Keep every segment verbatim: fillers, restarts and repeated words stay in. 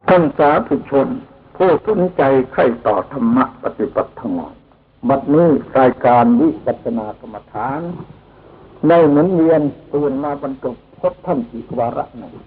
ท่านสาธุชนผู้สนใจใคร่ต่อธรรมะปฏิบัติทั้งหลายบัดนี้รายการวิปัสสนากรรมฐานได้หมุนเวียนตื่นมาบรรจบพบท่านอีกวาระหนึ่ง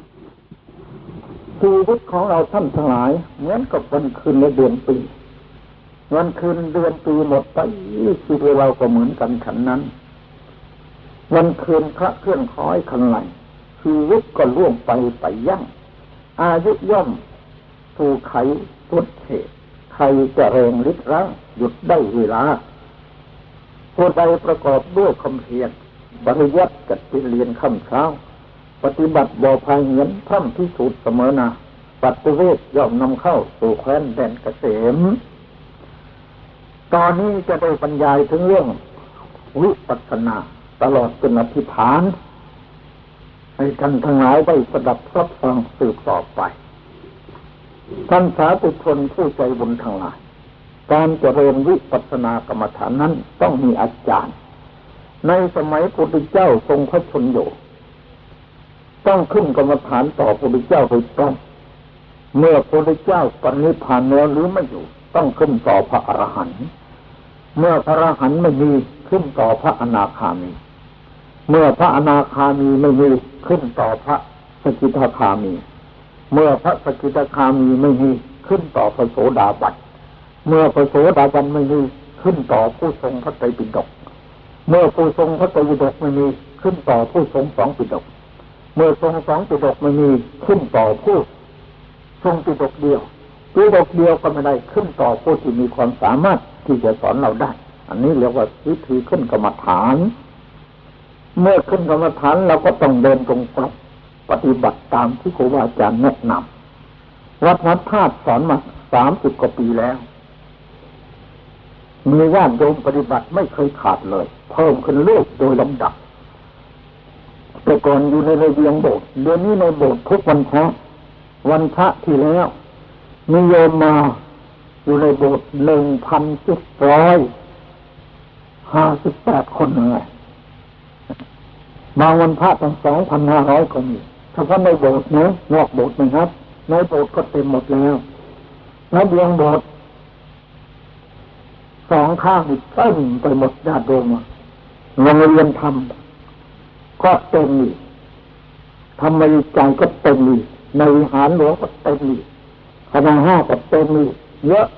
ชีวิตของเราท่านทั้งหลายเหมือนกับวันคืนในเดือนปีวันคืนเดือนปีหมดไปชีวิตเราก็เหมือนกันฉันนั้นวันคืนพระเคลื่อนคล้อยคันไหลชีวิตก็ล่วงไปไปยั่งอายุย่อมถูกไขทุดเหตุใครจะเร่งริดรั้งหยุดได้เวลาผู้ใดประกอบด้วยความเพียรปริยัติกัดไปเรียนค่ำเช้าปฏิบัติบ่อพายเงินพร่ำพิสูจน์เสมอนาปัตติเวทย่อมนำเข้าสู่แคว้นแดนเกษมตอนนี้จะได้บรรยายถึงเรื่องวิปัสสนาตลอดจนอธิษฐานให้ท่านทั้งหลายได้สดับรับฟังสืบต่อไปท่านสาธุชนผู้ใจบุญทั้งหลายการเจริญวิปัสสนากรรมฐานนั้นต้องมีอาจารย์ในสมัยพระพุทธเจ้าทรงพระชนอยู่ต้องขึ้นกรรมฐานต่อพระพุทธเจ้าโดยตรงเมื่อพระพุทธเจ้าปรินิพพานแล้วหรือไม่อยู่ต้องขึ้นต่อพระอรหันต์เมื่อพระอรหันต์ไม่มีขึ้นต่อพระอนาคามีเมื่อพระอนาคามีไม่มีขึ้นต่อพระสกิทาคามีเมื่อพระสกิทาคามีไม่มีขึ้นต่อพระโสดาบันเมื่อพระโสดาบันไม่มีขึ้นต่อผู้ทรงพระไตรปิฎกเมื่อผู้ทรงพระไตรปิฎกไม่มีขึ้นต่อผู้ทรงสองปิฎกเมื่อทรงสองปิฎกไม่มีขึ้นต่อผู้ทรงปิฎกเดียวปิฎกเดียวก็ไม่ได้ขึ้นต่อผู้ที่มีความสามารถที่จะสอนเราได้อันนี้เรียกว่าวิธีขึ้นกรรมฐานเมื่อขึ้นกรรมฐานเราก็ต้องเดินตรงกลมปฏิบัติตามที่ครูบาอาจารย์แนะนำวัดนัดธาตุสอนมาสามสิบกว่าปีแล้วมีญาติโยมปฏิบัติไม่เคยขาดเลยเพิ่มขึ้นเรื่อยโดยลำดับแต่ก่อนอยู่ในระเบียงโบสถ์เดี๋ยวนี้ในโบสถ์ทุกวันพระวันพระที่แล้วมีโยมมาอยู่ในโบสถ์หนึ่งพันเจ็ดร้อยห้าสิบแปดคนเลยบางวันพระตั้งสองพันห้าร้อยคนนี่เฉพาะในโบสถ์นะนอกโบสถ์นะครับในโบสถ์ก็เต็มหมดแล้วระเบียงโบสถ์สองข้างเต็มไปหมดญาติโยมโรงเรียนธรรมก็เต็มนี่ธรรมวิจัยก็เต็มนี่ในวิหารหลวงก็เต็มนี่คณะห้าก็เต็มนี่เยอะ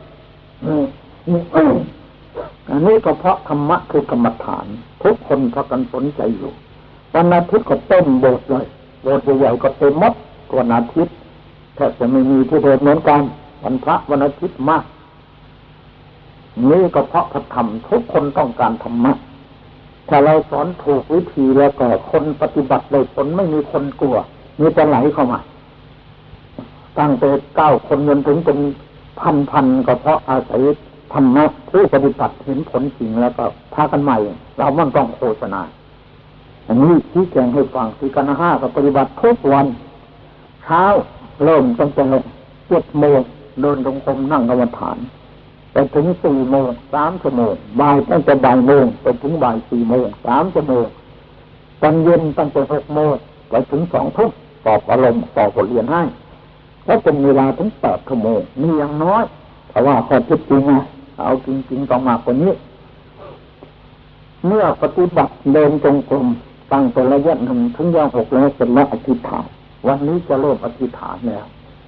อันนี้ก็เพราะธรรมะคือกรรมฐานทุกคนพากันสนใจอยู่วันอาทิตย์ก็เต็มโบสถ์เลยโบสถ์ใหญ่ๆก็เต็มหมดวันอาทิตย์แทบจะไม่มีที่เดินเหมือนกันวันพระวันอาทิตย์มากนี่ก็เพราะพระธรรมทุกคนต้องการธรรมะถ้าเราสอนถูกวิธีแล้วก็คนปฏิบัติได้ผลไม่มีคนกลัวมีแต่ไหลเข้ามาตั้งแต่เก้าคนจนถึงเป็นพันๆก็เพราะอาศัยธรรมะผู้ปฏิบัติเห็นผลจริงแล้วก็พากันใหม่เราไม่ต้องโฆษณาอันนี้ชี้แจงให้ฟังที่คณะห้าก็ปฏิบัติทุกวันเช้าเริ่มตั้งแต่เจ็ดโมงเดินจงกรมนั่งกรรมฐานไปถึงสี่โมงสามชั่วโมงบ่ายตั้งแต่บ่ายโมงไปถึงบ่ายสี่โมงสามชั่วโมงตอนเย็นตั้งแต่หกโมงไปถึงสองทุ่มตอบอารมณ์ตอบบทเรียนให้แล้วเป็นเวลาถึงแปดชั่วโมงนี่ยังน้อยเพราะว่าข้อเท็จจริงนะเอาจริงๆต้องมากกว่านี้เมื่อปฏิบัติเดินจงกรมตั้งแต่ระยะหนึ่งถึงระยะหกแล้วเป็นละอธิษฐานวันนี้จะเริ่มอธิษฐานแล้ว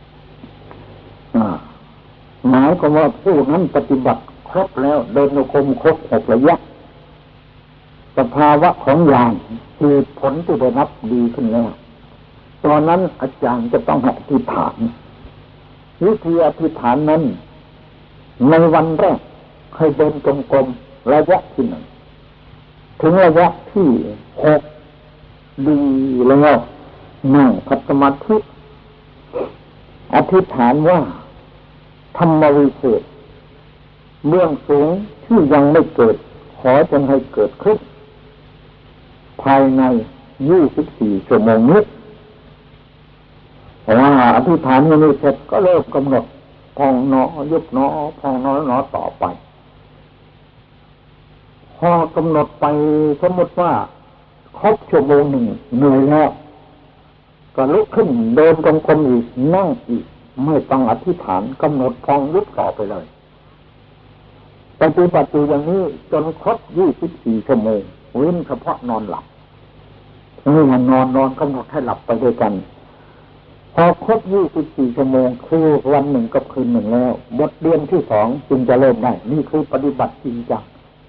หมายความว่าผู้นั้นปฏิบัติครบแล้วเดินจงกรมครบหกระยะสภาวะของญาณคือผลที่ได้รับดีขึ้นแล้วตอนนั้นอาจารย์จะต้องอธิษฐานวิธีอธิษฐานนั้นในวันแรกให้เดินจงกรมระยะที่หนึ่งถึงระยะที่หกดีแล้วนั่งขัดสมาธิอธิษฐานว่าธรรมวิเศษเบื้องสูงที่ยังไม่เกิดขอจงให้เกิดขึ้นภายในยี่สิบสี่ชั่วโมงนี้เพราะว่าอธิษฐานนี้เสร็จก็เริ่มกำหนดพองหนอยุบหนอพองหนอหนอต่อไปพอกำหนดไปสมมติว่าครบชั่วโมงหนึ่งเหนื่อยแล้วก็ลุกขึ้นเดินจงกรมอีกนั่งอีกไม่ต้องอธิษฐานกำหนดพองยุบต่อไปเลยปฏิบัติอยู่อย่างนี้จนครบยี่สิบสี่ชั่วโมงเว้นเฉพาะนอนหลับเมื่อมันนอนนอนกำหนดให้หลับไปด้วยกันพอครบยี่สิบสี่ชั่วโมงคือวันหนึ่งกับคืนหนึ่งแล้วบทเรียนที่สองจึงจะเริ่มได้นี่คือปฏิบัติจริงจัง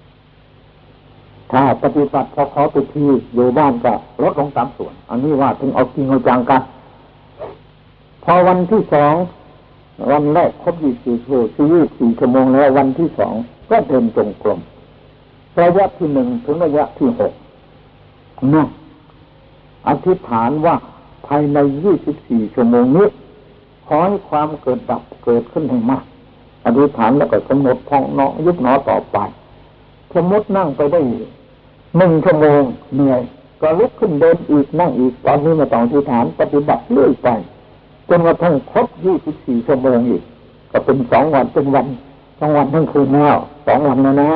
ถ้าปฏิบัติพอขอไปทีอยู่บ้านก็ลดลงตามส่วนอันนี้ว่าถึงเอาจริงเอาจังกันพอวันที่สองวันแรกครบยี่สิบสี่ชั่วโมงคือยี่สิบสี่ชั่วโมงแล้ววันที่สองก็เดินจงกรมระยะที่หนึ่งถึงระยะที่หกนั่งอธิษฐานว่าภายในยี่สิบสี่ชั่วโมงนี้ขอให้ความเกิดดับเกิดขึ้นให้มากอธิษฐานแล้วก็กำหนดพองเนาะยุบหนอต่อไปสมมตินั่งไปได้หนึ่งชั่วโมงเหนื่อยก็ลุกขึ้นเดินอีกนั่งอีกตอนนี้มาต้องอธิษฐานปฏิบัติเรื่อยไปจนกระทั่งครบยี่สิบสี่ชั่วโมงอีกก็เป็นสองวันเป็นวันสองวันทั้งคืนแล้วสองวันนะนะ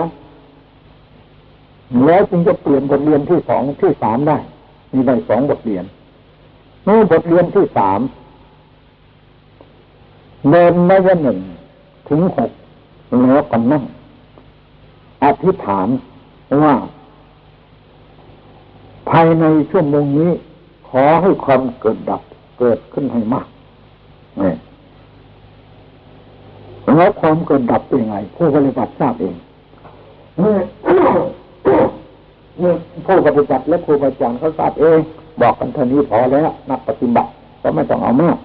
แล้วจึงจะเปลี่ยนบทเรียนที่สองที่สามได้มีได้สองบทเรียนนี่บทเรียนที่สามเดินระยะหนึ่งถึงหกแล้วก็นั่งอธิษฐานว่าภายในชั่วโมงนี้ขอให้ความเกิดดับเกิดขึ้นให้มากเนี่ยแล้วความเกิดดับเป็นยังไงผู้ปฏิบัติทราบเองนี่ผู้ปฏิบัติและครูอาจารย์เขาทราบเองบอกกันเท่านี้พอแล้วนักปฏิบัติก็ไม่ต้องเอามาก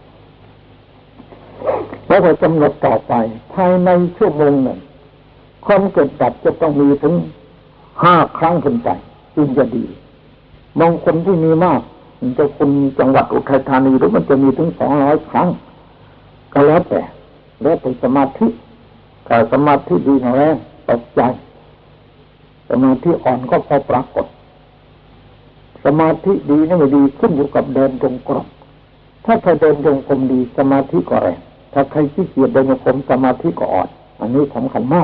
แล้วก็กำหนดต่อไปภายในชั่วโมงหนึ่งความเกิดดับจะต้องมีถึงห้าครั้งขึ้นไปจึงจะดีบางคนที่มีมากมันจะคนจังหวัดอุทัยธานีหรือมันจะมีถึงสองร้อยครั้งก็แล้วแต่แล้วแต่สมาธิแต่สมาธิดีแรงตกใจสมาธิอ่อนก็พอปรากฏสมาธิดีนั่นไม่ดีขึ้นอยู่กับเดินจงกรมถ้าใครเดินจงกรมดีสมาธิก็แรงถ้าใครขี้เกียจเดินจงกรมสมาธิก็อ่อนอันนี้สำคัญมาก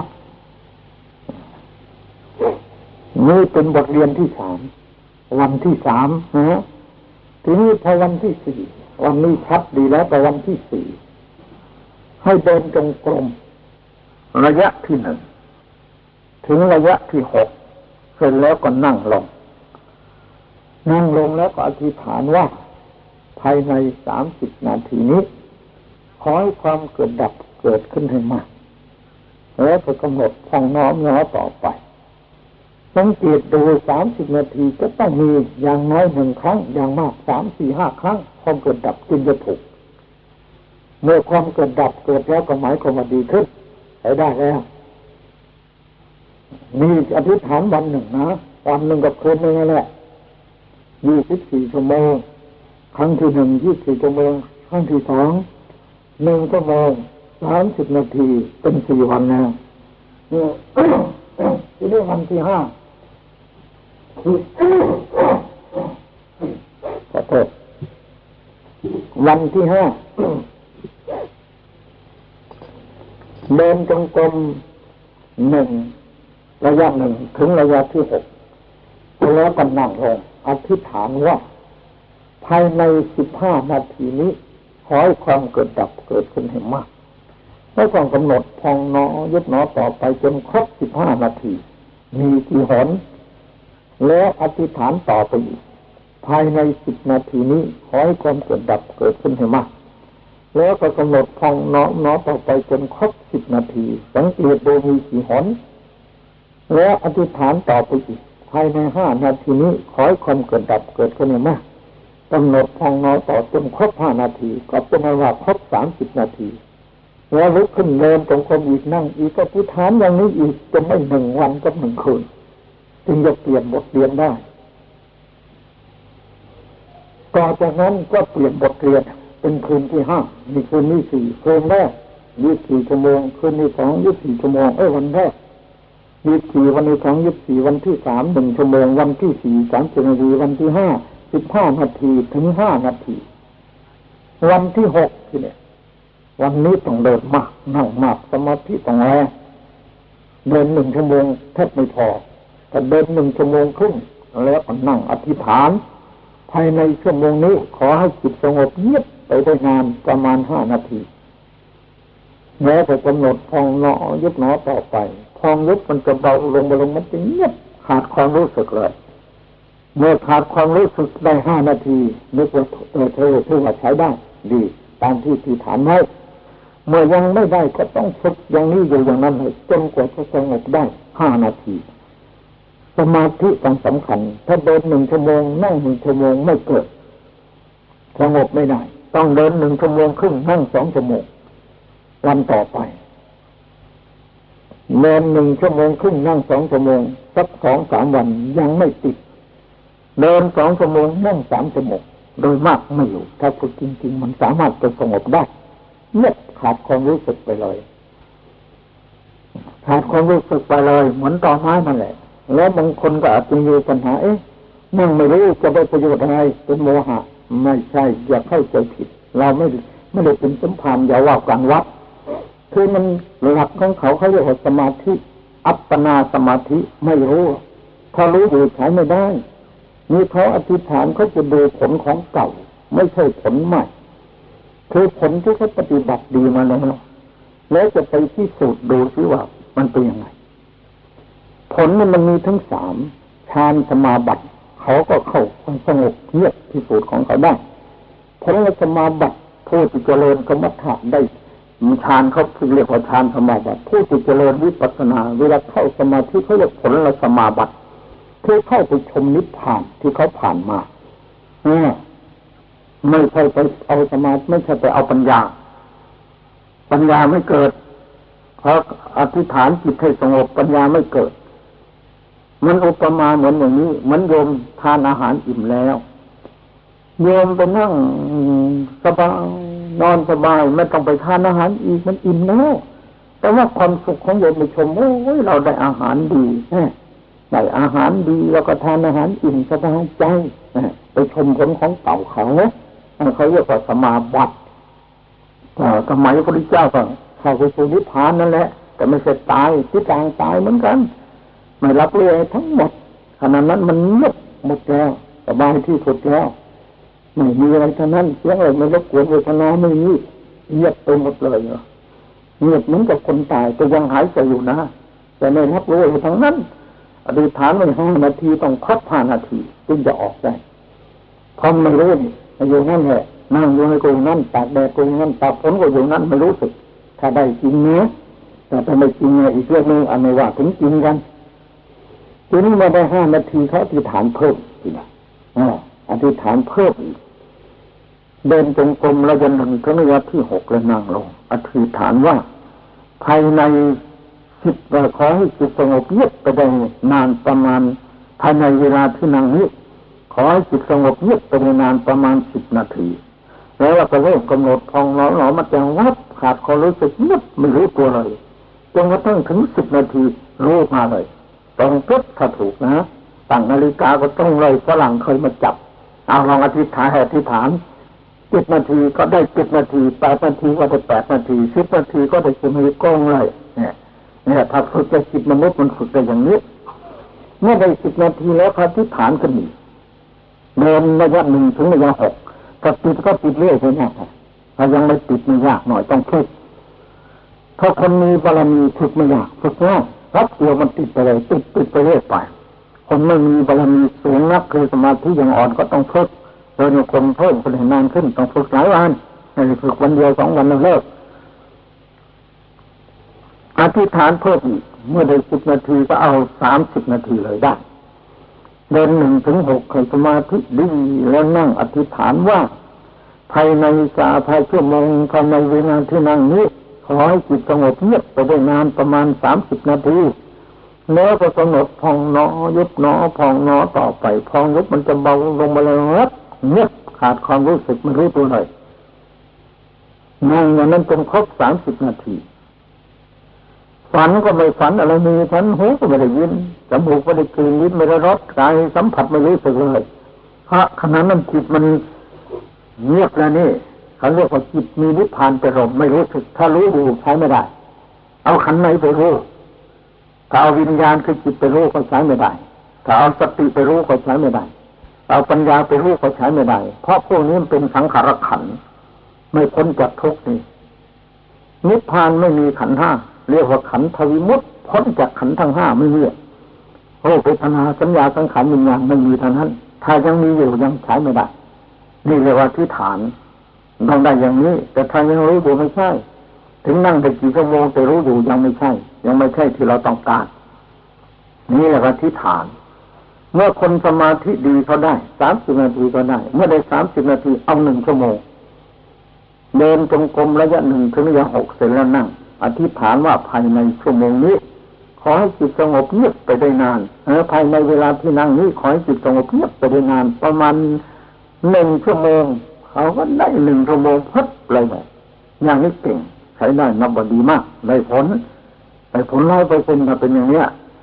นี่เป็นบทเรียนที่สามวันที่สามนะทีนี้พอวันที่สี่วันนี้ชัดดีแล้วแต่วันที่สี่ให้เดินจงกรมระยะที่หนึ่งถึงระยะที่หกเสร็จแล้วก็นั่งลงนั่งลงแล้วก็อธิษฐานว่าภายในสามสิบนาทีนี้ขอให้ความเกิดดับเกิดขึ้นให้มากแล้วก็กำหนดพองน้อมน้อต่อไปสังเกตดูสามสิบนาทีก็ต้องมีอย่างน้อยหนึ่งครั้งอย่างมากสามสี่ห้าครั้งความเกิดดับจึงจะถูกเมื่อความเกิดดับเกิดแล้วก็หมายความว่าดีขึ้นใช้ได้แล้วมีอธิษฐานวันหนึ่งนะวันหนึ่งกับคืนนึงนั่นแหละยี่สิบสี่ชั่วโมงครั้งที่หนึ่งยี่สิบสี่ชั่วโมงครั้งที่สองหนึ่งชั่วโมงสามสิบนาทีเป็นสี่วันแล้วทีนี้วันที่ห้าขอโทษวันที่ห้าเดินจงกรมหนึ่งระยะหนึ่งถึงระยะที่หกแล้วก็นั่งลงอธิษฐานว่าภายในสิบห้านาทีนี้ขอให้ความเกิดดับเกิดขึ้นให้มากแล้วก็กำหนดพองน้อยุบหนอต่อไปจนครบสิบห้านาทีมีกี่หนแล้วอธิษฐานต่อไปอีกภายในสิบนาทีนี้ขอให้ความเกิดดับเกิดขึ้นให้มากแล้วก็กำหนดพองน้อน้อต่อไปจนครบสิบนาทีสังเกตดูมีกี่หนแล้วอธิษฐานต่อไปอีกภายในห้านาทีนี้ขอให้ความเกิดดับเกิดขึ้นให้มากกำหนดพองน้อต่อจนครบห้านาทีก็เป็นว่าครบสามสิบนาทีแล้วลุกขึ้นเดินจงกรมอีกนั่งอีกก็อธิษฐานอย่างนี้อีกจนไม่หนึ่งวันกับหนึ่งคืนจึงจะเปลี่ยนบทเรียนได้ต่อจากนั้นก็เปลี่ยนบทเรียนเป็นคืนที่ห้ามีคืนที่สี่คืนแรกยี่สิบสี่ชั่วโมงคืนที่สองยี่สิบสี่ชั่วโมงเอ้ยวันแรกยี่สิบสี่วันที่สองยี่สิบสี่วันที่สามหนึ่งชั่วโมงวันที่สี่สามสิบนาทีวันที่ห้าสิบห้านาทีถึงห้านาทีวันที่หกทีเนี่ยวันนี้ต้องเดินมากนั่งมากสมาธิต้องแรงเดินหนึ่งชั่วโมงแทบไม่พอแต่เดินหนึ่งชั่วโมงครึ่งแล้วก็นั่งอธิษฐานภายในชั่วโมงนี้ขอให้จิตสงบเงียบไปได้นานประมาณห้านาทีแล้วก็กำหนดพองหนอยุบหนอต่อไปพองยุบมันจะเบาลงเบาลงมันจะเงียบขาดความรู้สึกเลยเมื่อขาดความรู้สึกได้ห้านาทีนึกว่าเออเธอเธอว่าใช้ได้ดีตามที่ที่ฐานไว้เมื่อยังไม่ได้ก็ต้องฝึกอย่างนี้อยู่อย่างนั้นเลยจนกว่าจะสงบได้ห้านาทีสมาธิต้องสำคัญถ้าเดินหนึ่งชั่วโมงนั่งหนึ่งชั่วโมงไม่เกิดสงบไม่ได้ต้องเดินหนึ่งชั่วโมงครึ่งนั่งสองชั่วโมงวันต่อไปเดินหนึ่งชั่วโมงครึ่งนั่งสองชั่วโมงสักสองสามวันยังไม่ติดเดินสองชั่วโมงนั่งสามชั่วโมงโดยมากไม่อยู่ถ้าฝึกจริงๆมันสามารถจะสงบได้เงียบขาดความรู้สึกไปเลยขาดความรู้สึกไปเลยเหมือนต่อไม้นั่นแหละแล้วบางคนก็อาจจะมีปัญหาเอ๊ะนั่งไม่รู้จะได้ประโยชน์อะไรเป็นโมหะไม่ใช่อย่าเข้าใจผิดเราไม่ไม่ได้เป็นสัมพันธ์อย่าว่ากันวัดคือมันหลักของเขาเขาเรียกว่าสมาธิอัปปนาสมาธิไม่รู้ถ้ารู้อยู่ใช้ไม่ได้นี่เขาอธิษฐานเขาจะดูผลของเก่าไม่ใช่ผลใหม่คือผลที่เขาปฏิบัติดีมาแล้วแล้วจะไปพิสูจน์ดูซิว่ามันเป็นยังไงผลนี่มันมีทั้งสามฌานสมาบัติเขาก็เข้าสงบเงียบพิสูจน์ของเขาได้ผลสมาบัติผู้ที่เจริญกรรมฐานได้ฌานเขาเรียกว่าฌานสมาบัติผู้ที่เจริญวิปัสสนาเวลาเข้าสมาธิเขาเรียกผลสมาบัติคือเข้าไปชมนิพพานที่เขาผ่านมาเนี่ยไม่ใช่ไปเอาสมาธิไม่ใช่ไปเอาปัญญาปัญญาไม่เกิดเพราะอธิษฐานจิตให้สงบปัญญาไม่เกิดมันอุปมาเหมือนอย่างนี้เหมือนโยมทานอาหารอิ่มแล้วโยมไปนั่งสบายนอนสบายไม่ต้องไปทานอาหารอีกมันอิ่มแล้วแต่ว่าความสุขของโยมไปชมโอ้ยเราได้อาหารดีได้อาหารดีแล้วก็ทานอาหารอิ่มสบายใจไปชมผลของเต่าเขาเขาเรียกว่าสมาบัติสมัยพระพุทธเจ้าก็เข้าไปสู่นิพพานนั่นแหละแต่ไม่ใช่ตายที่กลางตายเหมือนกันไม่รับรู้อะไรทั้งหมดขณะนั้นมันเงียบหมดแล้วสบายที่สุดแล้วไม่มีอะไรทั้งนั้นเสียงอะไรไม่รบกวนเวทนาไม่มีเงียบไปหมดเลยเนาะเงียบเหมือนกับคนตายแต่ยังหายใจอยู่นะแต่ไม่รับรู้อะไรทั้งนั้นอธิษฐานไว้ห้านาทีต้องครบห้านาทีจึงจะออกได้พอไม่รู้อยู่นั่นแหละนั่งอยู่ในกรงนั่นตากแดดกรงนั่นตากฝนก็อยู่นั่นไม่รู้สึกถ้าได้จริงเนี้ยแต่ถ้าไม่จริงเนี่ยอีกเรื่องนึงอันนี้ว่าถึงจริงกันทีนี้มาได้ห้านาทีเขาอธิษฐานเพิ่มทีละอธิษฐานเพิ่มอีกเดินจงกรมแล้วจนถึงครั้งที่หกแล้วนั่งลงอธิษฐานว่าภายในจิตขอให้จิตสงบเงียบไปได้นานประมาณภายในเวลาที่นั่งนี้ขอให้จิตสงบเงียบไปได้นานประมาณสิบนาทีแล้วเราก็เริ่มกำหนดพองหนอหนอมาจังวัดขาดความรู้สึกเงียบไม่รู้ตัวเลยจนกระทั่งถึงสิบนาทีรู้มาเลยต้องเก็บถ้าถูกนะตั้งนาฬิกาก็ต้องเลยฝรั่งเคยมาจับเอาลองอธิษฐานอธิษฐานเจ็ดนาทีก็ได้เจ็ดนาทีแปดนาทีก็ได้แปดนาทีสิบนาทีก็ได้สิบนาทีก้องเลยเนี่ยเนี่ยถ้าฝึกจะจิตมนุษย์มันฝึกได้อย่างนี้เมื่อได้สิบนาทีแล้วอธิษฐานกันนี่เดินระยะหนึ่งถึงระยะหกถ้าติดก็ติดเรื่อยไปเนี่ยถ้ายังไม่ติดไม่ยากหน่อยต้องฝึกถ้าคนมีบารมีฝึกไม่ยากฝึกง่ายรับตัวมันติดไปเลยติดติดไปเรื่อยไปคนไม่มีบารมีสูงนักคือสมาธิยังอ่อนก็ต้องฝึกเดินคนเพิ่มคนให้นานขึ้นต้องฝึกหลายวันไม่ได้ฝึกวันเดียวสองวันแล้วเลิกอธิษฐานเพิ่มอีกเมื่อได้สิบนาทีก็เอาสามสิบนาทีเลยได้เดินหนึ่งถึงหกให้สมาธิดีแล้วนั่งอธิษฐานว่าภายในสาภายชั่วโมงภายในเวลาที่นั่งนี้ขอให้จิตสงบเงียบไปได้นานประมาณสามสิบนาทีแล้วก็กำหนดพองหนอยุบหนอพองหนอต่อไปพองยุบมันจะเบาลงมาเลยเงียบขาดความรู้สึกไม่รู้ตัวเลยนั่งอย่างนั้นจนครบสามสิบนาทีฝันก็ไม่ฝันอะไรมีฝันหูก็ไม่ได้ยินจมูกไม่ได้กลิ่นลิ้นไม่ได้รสกายสัมผัสไม่รู้สึกเลยเพราะขณะนั้นจิตมันเงียบแล้วนี่เขาเรียกว่าจิตมีนิพพานไปรมไม่รู้สึกถ้ารู้ดูใช้ไม่ได้เอาขันธ์ไหนไปรู้ถ้าเอาวิญญาณคือจิตไปรู้ก็ใช้ไม่ได้ถ้าเอาสติไปรู้ก็ใช้ไม่ได้เอาปัญญาไปรู้ก็ใช้ไม่ได้เพราะพวกนี้มันเป็นสังขารขันธ์ไม่พ้นจากทุกข์นี่นิพพานไม่มีขันธ์ห้าเรียกว่าขันธวิมุตติพ้นจากขันธ์ทั้งห้าไม่มีโอ้เวทนาสัญญาสังขารวิญญาณไม่มีเท่านั้นถ้ายังมีอยู่ยังใช้ไม่ได้นี่เรียกว่าที่ฐานต้องได้อย่างนี้แต่ถ้ายังรู้อยู่ไม่ใช่ถึงนั่งไปกี่ชั่วโมงแต่รู้อยู่ยังไม่ใช่ยังไม่ใช่ที่เราต้องการนี่แหละว่าที่ฐานเมื่อคนสมาธิดีเขาได้สามสิบนาทีก็ได้เมื่อได้สามสิบนาทีเอาหนึ่งชั่วโมงเดินจงกรมระยะหนึ่งถึงระยะหกเสร็จแล้วนั่งอธิษฐานว่าภายในชั่วโมงนี้ขอให้จิตสงบเงียบไปได้นานเออภายในเวลาที่นั่งนี้ขอให้จิตสงบเงียบไปได้นานประมาณหนึ่งชั่วโมงเขาก็ได้หนึ่งชั่วโมงพัดเลยแบบอย่างนี้เก่งใช้ได้นับว่าดีมากได้ผลได้ผลร้อยเปอร์เซ็นต์ถ้าเป็นอย่างเนี้ย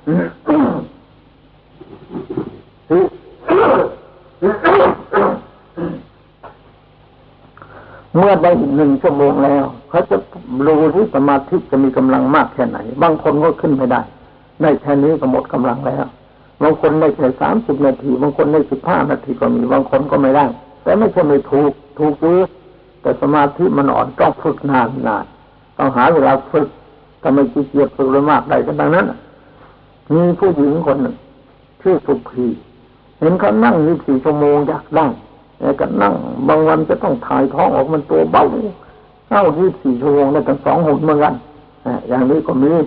เมื่อได้หนึ่งชั่วโมงแล้วเขาจะรู้ที่สมาธิจะมีกำลังมากแค่ไหนบางคนก็ขึ้นไม่ได้ได้แค่นี้ก็หมดกำลังแล้วบางคนได้แค่สามสิบนาทีบางคนได้สิบห้านาทีก็มีบางคนก็ไม่ได้แต่ไม่ใช่ไม่ถูกถูกอยู่แต่สมาธิมันอ่อนต้องฝึกนานนานต้องหาเวลาฝึกถ้าไม่ขี้เกียจฝึกเลยมากได้ก็ดังนั้นมีผู้หญิงคนหนึ่งชื่อสุพีเห็นเขานั่งยี่สิบสี่ชั่วโมงอยากได้แต่ก็นั่งบางวันจะต้องถ่ายท้องออกมันตัวเบาเข้ายี่สิบสี่ชั่วโมงได้ตั้งสองหนเหมือนกันอย่างนี้ก็มี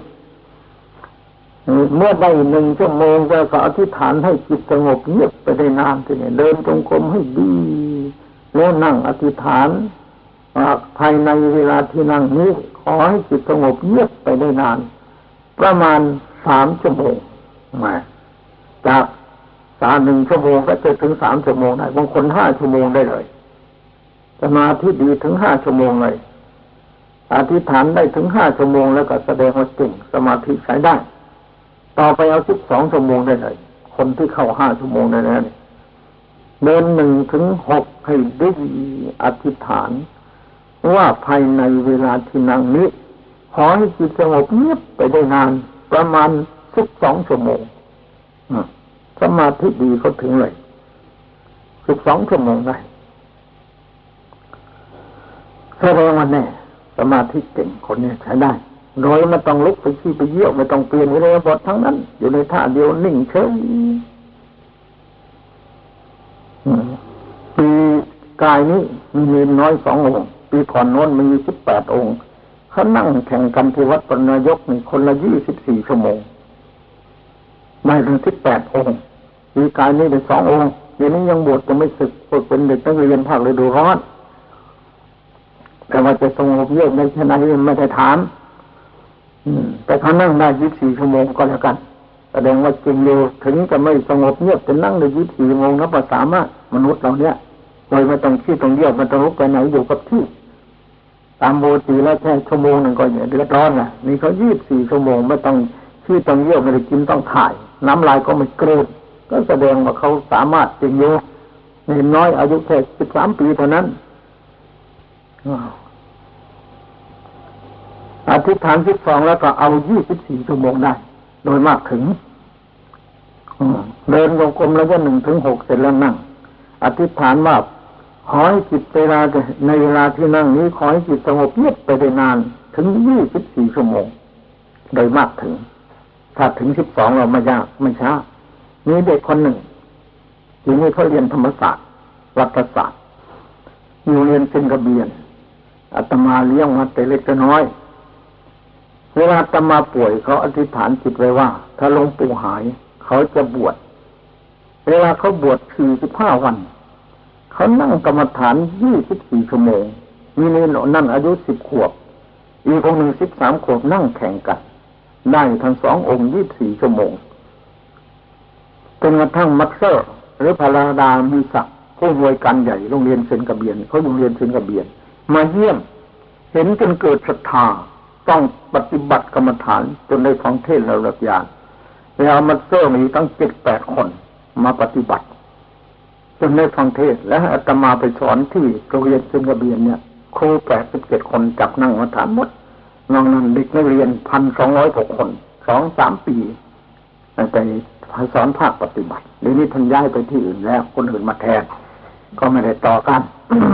เมื่อได้หนึ่งชั่วโมงจะขออธิษฐานให้จิตสงบเงียบไปได้นานทีนี้เดินจงกรมให้ดีแล้วนั่งอธิษฐานภายในเวลาที่นั่งนี้ขอให้จิตสงบเงียบไปได้นานประมาณสามชั่วโมงมาจากสามหนึ่งชั่วโมงก็จะถึงสามชั่วโมงได้บางคนห้าชั่วโมงได้เลยสมาธิดีถึงห้าชั่วโมงเลยอธิษฐานได้ถึงห้าชั่วโมงแล้วก็แสดงว่าเก่งสมาธิใช้ได้ต่อไปเอาสิบสองชั่วโมงได้เลยคนที่เข้าห้าชั่วโมงได้แล้วเดินหนึ่งถึงหกให้ได้อธิษฐานว่าภายในเวลาที่นั่งนี้ขอให้จิตสงบเงียบไปได้นานประมาณสิบสองชั่วโมงสมาธิดีเขาถึงเลยสิบสองชั่วโมงได้แสดงว่าแน่สมาธิเก่งคนนี้ใช้ได้โดยไม่ต้องลุกไปขี้ไปเยี่ยวไม่ต้องเปลี่ยนอิริยาบถทั้งนั้นอยู่ในท่าเดียวนิ่งเฉยปีกายนี้มีน้อยสององค์ปีก่อนโน้นมีสิบแปดองค์เขานั่งแข่งกันที่วัดปนายกนี่คนละยี่สิบสี่ชั่วโมงได้ถึงสิบแปดองค์ปีกายนี้ได้สององค์เดี๋ยวนี้ยังบวชจะไม่ศึกฝึกเป็นเด็กนักเรียนภาคฤดูร้อนแต่ว่าจะสงบเงียบในขณะนี้ไม่ได้ถามแต่เขานั่งได้ยี่สิบสี่ชั่วโมงก็แล้วกันแสดงว่าจริงอยู่ถึงจะไม่สงบเงียบจะนั่งได้ยี่สิบสี่ชั่วโมงนับภาษามากมนุษย์เราเนี้ยโดยไม่ต้องขี้ต้องเยี่ยวไม่ต้องลุกไปไหนอยู่กับที่ตามปกติแล้วแค่ชั่วโมงหนึ่งก็เนี่ยเดือดร้อนนะนี่เขายี่สิบสี่ชั่วโมงไม่ต้องขี้ต้องเยี่ยวไม่ได้กินต้องถ่ายน้ำลายก็ไม่เกลือก็แสดงว่าเขาสามารถจริงอยู่เห็นน้อยอายุแค่สิบสามปีเท่านั้นอธิษฐานสิบสองแล้วก็เอายี่สิบสี่ชั่วโมงได้โดยมากถึงเดินจงกรมระยะหนึ่งถึงหกเสร็จแล้วนั่งอธิษฐานว่าขอให้จิตเวลาในเวลาที่นั่งนี้ขอให้จิตสงบเงียบไปได้นานถึงยี่สิบสี่ชั่วโมงโดยมากถึงถ้าถึงสิบสองเราไม่ยากไม่ช้ามีเด็กคนหนึ่งทีนี้เขาเรียนธรรมศาสตร์รัฐศาสตร์อยู่เรียนเป็นกระเบียนอาตมาเลี้ยงมาแต่เล็กแต่น้อยเวลาอาตมาป่วยเขาอธิษฐานจิตไว้ว่าถ้าหลวงปู่หายเขาจะบวชเวลาเขาบวชสี่สิบห้าวันเขานั่งกรรมฐานยี่สิบสี่ชั่วโมงมีเนรนั่นอายุสิบขวบอีกองหนึ่งสิบสามขวบนั่งแข่งกันได้ทั้งสององค์ยี่สิบสี่ชั่วโมงจนกระทั่งมักเซอร์หรือพระราดามีศักดิ์ผู้รวยกันใหญ่โรงเรียนเซนกระเบียนเขาโรงเรียนเซนกระเบียนมาเยี่ยมเห็นจนเกิดศรัทธาต้องปฏิบัติกรรมฐานจนได้ฟังเทศน์ระดับญาณแล้วมักเซอร์มีตั้งเจ็ดแปดคนมาปฏิบัติจนได้ฟังเทศน์และอาตมาไปสอนที่โรงเรียนเซนกระเบียนเนี่ยครูแปดสิบเจ็ดคนจับนั่งกรรมฐานหมดนอกนั้นเด็กนักเรียนพันสองร้อยหกคนสองสามปีแต่สอนภาคปฏิบัติเดี๋ยวนี้ท่านย้ายไปที่อื่นแล้วคนอื่นมาแทนก็ไม่ได้ต่อกัน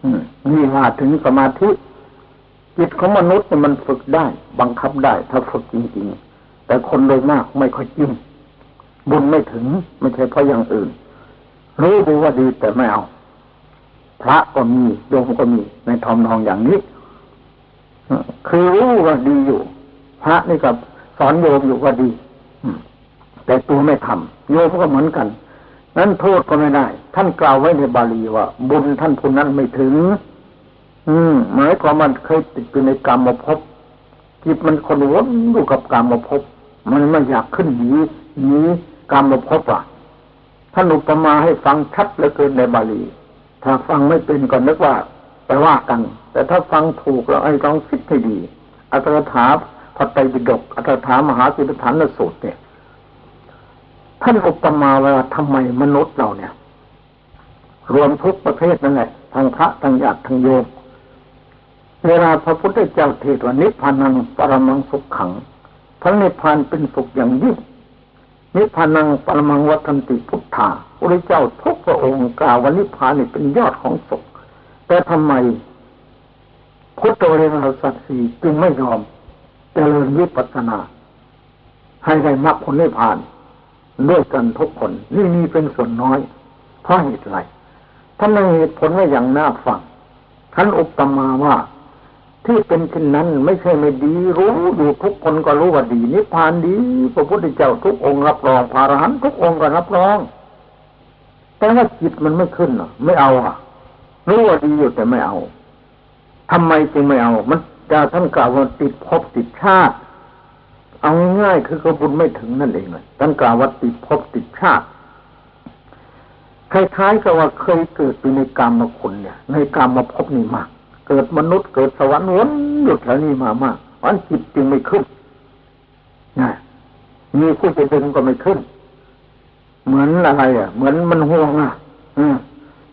นี่ว่าถึงสมาธิจิตของมนุษย์เนี่ยมันฝึกได้บังคับได้ถ้าฝึกจริงๆแต่คนโดยมากไม่ค่อยจริงบุญไม่ถึงไม่ใช่เพราะอย่างอื่นรู้ดูว่าดีแต่ไม่เอาพระก็มีโยมก็มีในทอมนองอย่างนี้คือรู้ว่าดีอยู่พระนี่กับสอนโยมอยู่ว่าดีแต่ตัวไม่ทำโยมก็เหมือนกันนั้นโทษก็ไม่ได้ท่านกล่าวไว้ในบาลีว่าบุญท่านผู้นั้นไม่ถึงอืมหมายความมันเคยติดอยู่ในกรรมภพจิตมันคนวนอยู่กับกรรมภพมันไม่อยากขึ้นหนีหนีกรรมภพอ่ะท่านอุปมาให้ฟังชัดเหลือเกินในบาลีถ้าฟังไม่เป็นก็นึกว่าไปว่ากันแต่ถ้าฟังถูกแล้วไอ้ลองคิดให้ดีอัตถกถาพระไตรปิฎกอัตถกถามหาสติปัฏฐานสูตรเนี่ยท่านอุปมาว่าทำไมมนุษย์เราเนี่ยรวมทุกประเภทนั่นแหละทั้งพระทั้งญาติทั้งโยมเวลาพระพุทธเจ้าเทศน์ว่านิพพานังปรมังสุขขังพระนิพพานเป็นสุขอย่างยิ่งนิพพานังปรมังวัฏันติพุทธาพระเจ้าทุกพระองค์กล่าวว่านิพพานนี่เป็นยอดของสุขแต่ทำไมพุทธบริษัทสัตว์สี่จึงไม่ยอมเจริญวิปัสสนาให้ได้มรรคผลนิพพานด้วยกันทุกคนนี่มีเป็นส่วนน้อยเพราะเหตุไรท่านให้เหตุผลไว้อย่างน่าฟังท่านอุปมาว่าที่เป็นเช่นนั้นไม่ใช่ไม่ดีรู้อยู่ทุกคนก็รู้ว่าดีนิพพานดีพระพุทธเจ้าทุกองค์รับรองพระอรหันต์ทุกองค์ก็รับรองแต่ว่าจิตมันไม่ขึ้นอ่ะไม่เอาอ่ะรู้ว่าดีอยู่แต่ไม่เอาทำไมจึงไม่เอามันจะท่านกล่าวว่าติดภพติดชาติเอาง่ายๆคือกระบุญไม่ถึงนั่นเองเลยท่านกล่าวว่าติดภพติดชาติคล้ายๆกับว่าเคยเกิดในกามคุณเนี่ยในกามภพนี่มากเกิดมนุษย์เกิดสวรรค์วนอยู่แถวนี้มามากวันจิตจึงไม่ขึ้นนะมีผู้จะดึงก็ไม่ขึ้นเหมือนอะไรอ่ะเหมือนมันห่วงอ่ะอืม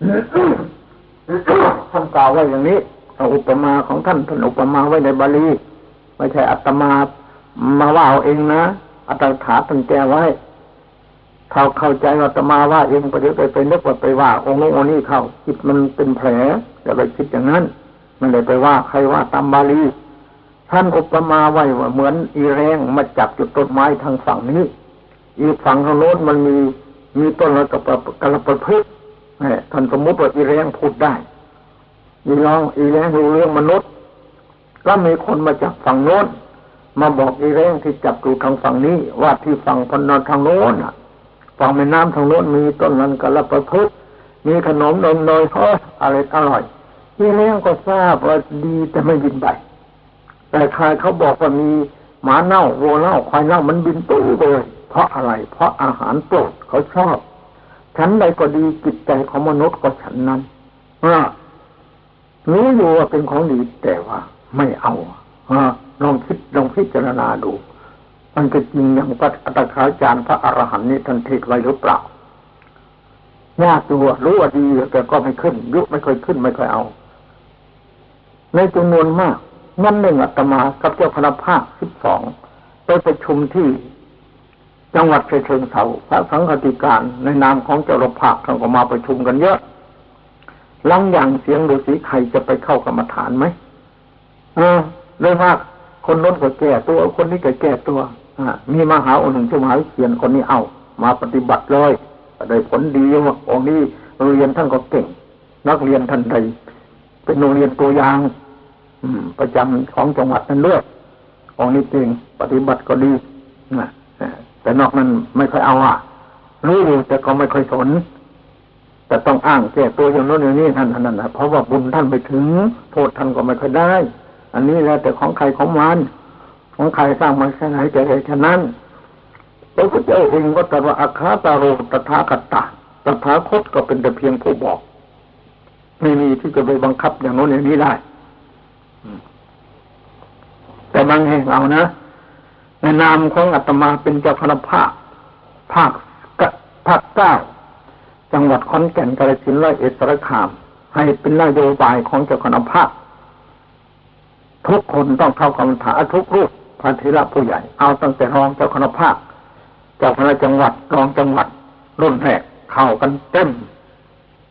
ท่านกล่าวไว้อย่างนี้อุปมาของท่านท่านอุปมาไว้ในบาลีไม่ใช่อาตมามาว่าเอาเองนะอัตถกถาท่านแก้ไว้เขาเข้าใจอาตมาว่าเองไปเดี๋ยวไปไปนึกว่าไปว่าองค์นู้นองค์นี้เข้าจิตมันเป็นแผลอย่าไปคิดอย่างนั้นมันเลยไปว่าใครว่าตามบาลีท่านอุปมาไว้ว่าเหมือนอีแรงมาจับจุดต้นไม้ทางฝั่งนี้อีกฝั่งทางโน้นมันมีมีต้นอะไรกับกระประพฤกษ์เนี่ยท่านสมมติว่าอีแรงพูดได้อีร้องอีแรงรู้เรื่องมนุษย์ก็มีคนมาจากฝั่งโน้นมาบอกอีแรงที่จับอยู่ทางฝั่งนี้ว่าที่ฝั่งพนนทางโน้นอ่ะฝั่งแม่น้ำทางโน้นมีต้นนั้นกระประพฤกษ์มีขนมนมเนยทอดอะไรอร่อยอีแรงก็ทราบว่าดีแต่ไม่บินไปแต่ใครเขาบอกว่ามีหมาเน่าวัวเน่าควายเน่ามันบินตู้เลยเพราะอะไรเพราะอาหารโปรดเขาชอบฉันใดก็ดีจิตใจของมนุษย์ก็ฉันนั้นรู้อยู่ว่าเป็นของดีแต่ว่าไม่เอาลองคิดลองพิจารณาดูมันจะจริงอย่างพระอัตถกถาจารย์พระอรหันต์นี่ท่านเทศไว้หรือเปล่ายากตัวรู้ว่าดีแต่ก็ไม่ขึ้นยุบไม่ค่อยขึ้นไม่ค่อยเอาในจำนวนมากงั้นหนึ่งอาตมากับเจ้าคณะภาคสิบสองไปประชุมที่จังหวัดเชิงเทราพระสังฆติการในนามของเจ้าภาคท่านก็มาประชุมกันเยอะลังอย่างเสียงฤาษีใครจะไปเข้ากรรมฐานไหมเออเลยมากคนโน้นก็แก่ตัวคนนี้ก็แก่ตัวอ่ามีมหาองค์หนึ่งชื่อมหาวิเชียรคนนี้เอามาปฏิบัติเลยได้ผลดีว่าองค์นี้เรียนท่านก็เก่งนักเรียนท่านใดเป็นโรงเรียนตัวอย่างประจำของจังหวัดนั้นด้วยองค์นี้เก่งปฏิบัติก็ดีนะแต่นอกนั้นไม่ค่อยเอาอ่ะรู้อยู่แต่ก็ไม่ค่อยสนแต่ต้องอ้างแก้ตัวอย่างโน้นอย่างนี้ท่านนั่นนะเพราะว่าบุญท่านไปถึงโทษท่านก็ไม่ค่อยได้อันนี้แล้วแต่ของใครของมันของใครสร้างมาแค่ไหนจะได้แค่นั้นพระพุทธเจ้าเองก็ตรัสว่าอัคคาตาโรตถาคตะตถาคตก็เป็นแต่เพียงผู้บอกไม่มีที่จะไปบังคับอย่างโน้นอย่างนี้ได้แต่บางแห่งเอานะในนามของอาตมาเป็นเจ้าคณะภาคภาคภาคเก้าจังหวัดขอนแก่นกาฬสินธุ์ร้อยเอ็ดสระคามให้เป็นนโยบายของเจ้าคณะภาคทุกคนต้องเข้ากรรมฐานทุกรูปพระเถระผู้ใหญ่เอาตั้งแต่รองเจ้าคณะภาคเจ้าคณะจังหวัดรองจังหวัดรุ่นแรกเข้ากันเต็ม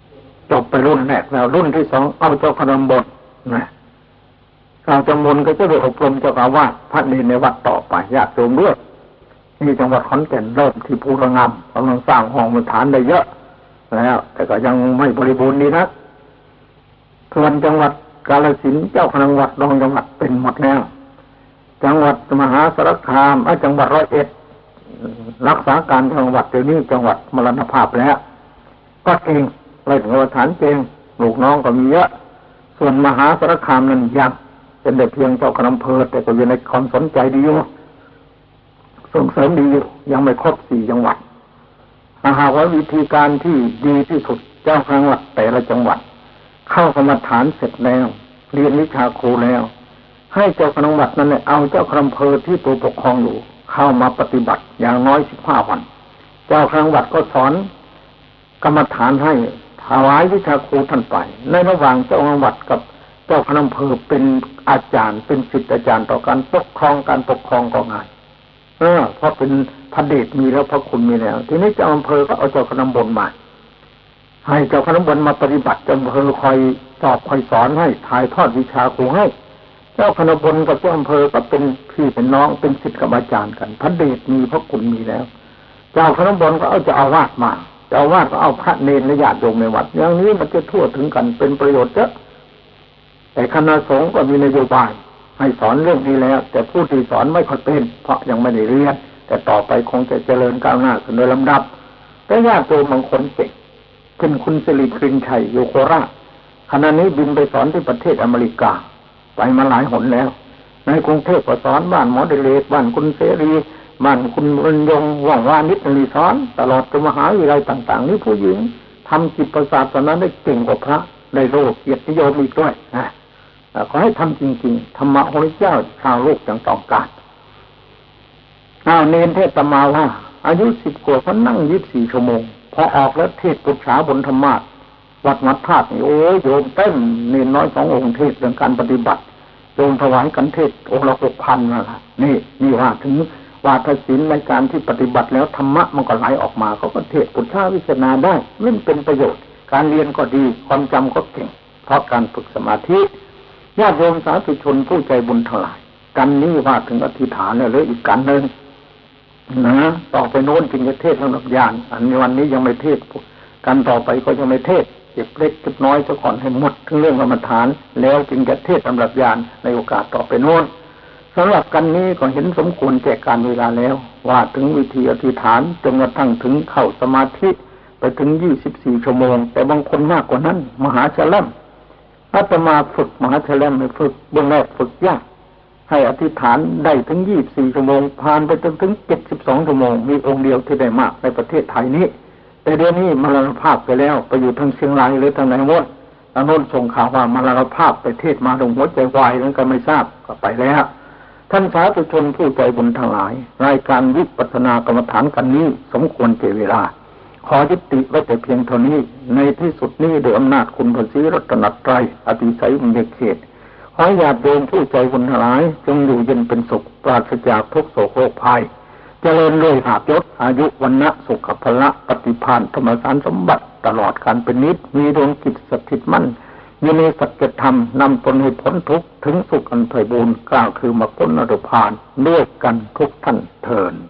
จบไปรุ่นแรกแล้วรุ่นที่สองเอาเจ้าคณะบทนะการจำมนก็จะไปอบรมเจ้าอาวาสพระเนรในวัดต่อไปญาติโยมด้วยนี่จังหวัดขอนแก่นเริ่มที่ภูระงามกำลังสร้างห้องฐานได้เยอะแล้วแต่ก็ยังไม่บริบูรณ์ดีนักส่วนจังหวัดกาฬสินธุ์เจ้าคณะจังหวัดรองจังหวัดเป็นหมดแล้วจังหวัดมหาสารคามและจังหวัดร้อยเอ็ดรักษาการจังหวัดเดี๋ยวนี้จังหวัดมรณภาพแล้วก็เองเลยถึงว่าฐานเจงลูกน้องก็มีเยอะส่วนมหาสารคามนั้นยังเป็นแต่เพียงเจ้าคณะอำเภอแต่ก็อยู่ในความสนใจดีอยู่ส่งเสริมดีอยู่ยังไม่ครบสี่จังหวัดถ้าหากว่าวิธีการที่ดีที่สุดเจ้าคณะจังหวัดแต่ละจังหวัดเข้ากรรมฐานเสร็จแล้วเรียนวิชาครูแล้วให้เจ้าคณะจังหวัดนั้นเนี่ยเอาเจ้าคณะอำเภอที่ตัวปกครองอยู่เข้ามาปฏิบัติอย่างน้อยสิบห้าวันเจ้าคณะจังหวัดก็สอนกรรมฐานให้ถวายวิชาครูท่านไปในระหว่างเจ้าคณะจังหวัดกับเจ้าคณะอำเภอเป็นอาจารย์เป็นศิษย์อาจารย์ต่อการปกครองการปกครองก็ง่ายเออเพราะเป็นพระเดชมีแล้วพระคุณมีแล้วทีนี้เจ้าอำเภอก็เอาเจ้าคณะตำบลมาให้เจ้าคณะตำบลมาปฏิบัติเจ้าอำเภอคอยสอบคอยสอนให้ถ่ายทอดวิชาครูให้เจ้าคณะตำบลกับเจ้าอำเภอก็เป็นพี่เป็นน้องเป็นศิษย์กับอาจารย์กันพระเดชมีพระคุณมีแล้วเจ้าคณะตำบลก็เอาเจ้าอาวาสมาเจ้าอาวาสก็เอาพระเนรและญาติโยมในวัดอย่างนี้มันจะทั่วถึงกันเป็นประโยชน์เยอะแต่คณะสงฆ์ก็มีนโยบายให้สอนเรื่องนี้แล้วแต่ผู้ที่สอนไม่ค่อยเป็นเพราะยังไม่ได้เรียนแต่ต่อไปคงจะเจริญก้าวหน้าขึ้นโดยลำดับแต่ญาติโยมบางคนเก่งเช่นคุณสิริกรินชัยอยู่โคราชขณะนี้บินไปสอนที่ประเทศอเมริกาไปมาหลายหนแล้วในกรุงเทพก็สอนบ้านหมอเดเลกบ้านคุณเสรีบ้านคุณบรรยงว่างวานิชนีสอนตลอดจนมหาวิทยาลัยต่างๆนี่ผู้หญิงทำจิตประสาทตอนนั้นได้เก่งกว่าพระได้โลกเกียรตินิยมอีกด้วยนะขอให้ทำจริงๆธรรมะของพระเจ้าชาวโลกจังต้องการอ้าวเนรเทศมาว่าอายุสิบกว่าเขานั่งยี่สิบสี่ชั่วโมงพอออกแล้วเทศปุจฉาบนธรรมะวัดมัดธาตุนี่โอ้ยโยมเต้นเนรน้อยสององค์เทศเรื่องการปฏิบัติโยมถวายกันเทศองค์ละหกพันนั่นแหละนี่นี่ว่าถึงวาทศิลป์ในการที่ปฏิบัติแล้วธรรมะมันก็ไหลออกมาเขาก็เทศปุจฉาวิจารณาได้นั่นเป็นประโยชน์การเรียนก็ดีความจำก็เก่งเพราะการฝึกสมาธิญาติโยมสาธุชนผู้ใจบุญทั้งหลายกันนี้ว่าถึงอธิษฐานแล้วเลยอีกกันนึงนะต่อไปโน้นจึงจะเทศสำหรับญาณอันในวันนี้ยังไม่เทศกันต่อไปก็ยังไม่เทศเก็บเล็กเก็บน้อยซะก่อนให้หมดทั้งเรื่องกรรมฐานแล้วจึงจะเทศสำหรับญาณในโอกาสต่อไปโน้นสำหรับกันนี้ก็เห็นสมควรแก่การเวลาแล้วว่าถึงวิธีอธิษฐานจนกระทั่งถึงเข้าสมาธิไปถึงยี่สิบสี่ชั่วโมงแต่บางคนมากกว่านั้นมหาชลัมอาตมาฝึกมหาชลัมไม่ฝึกเบื้องแรกฝึกยากให้อธิษฐานได้ถึงยี่สิบสี่ชั่วโมงผ่านไปจนถึงเจ็ดสิบสองชั่วโมงมีองค์เดียวที่ได้มากในประเทศไทยนี้แต่เดี๋ยวนี้มรณภาพไปแล้วไปอยู่ทางเชียงรายหรือทางไหนหมดทางโน้นส่งข่าวว่ามรณภาพไปเทศมาลงหัวใจวายนั้นก็ไม่ทราบก็ไปแล้วท่านสาธุชนผู้ใจบุญทั้งหลายรายการวิปัสสนากรรมฐานกันนี้สมควรแก่เวลาขอยุติไว้แต่เพียงเท่านี้ในที่สุดนี้โดยอำนาจคุณพระศรีรัตนตรัยอติไสยบุญญเขตขอญาติโยมผู้ใจบุญทั้งหลายจงอยู่เย็นเป็นสุขปราศจากทุกโศกโรคภัยเจริญด้วยลาภยศอายุวรรณะสุขภละปฏิภาณธรรมสารสมบัติตลอดกาลเป็นนิจมีดวงจิตสถิตมั่นอยู่ในสัจธรรมนำตนให้พ้นทุกข์ถึงสุขอันไพบูรย์กล่าวคือมรรคผลนิพพานด้วยกันทุกท่านเทอญ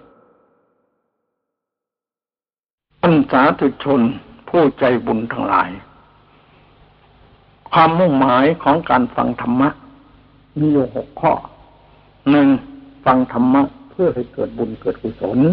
ท่านสาธุชนผู้ใจบุญทั้งหลายความมุ่งหมายของการฟังธรรมะมีอยู่หกข้อหนึ่งฟังธรรมะเพื่อให้เกิดบุญเกิดกุศล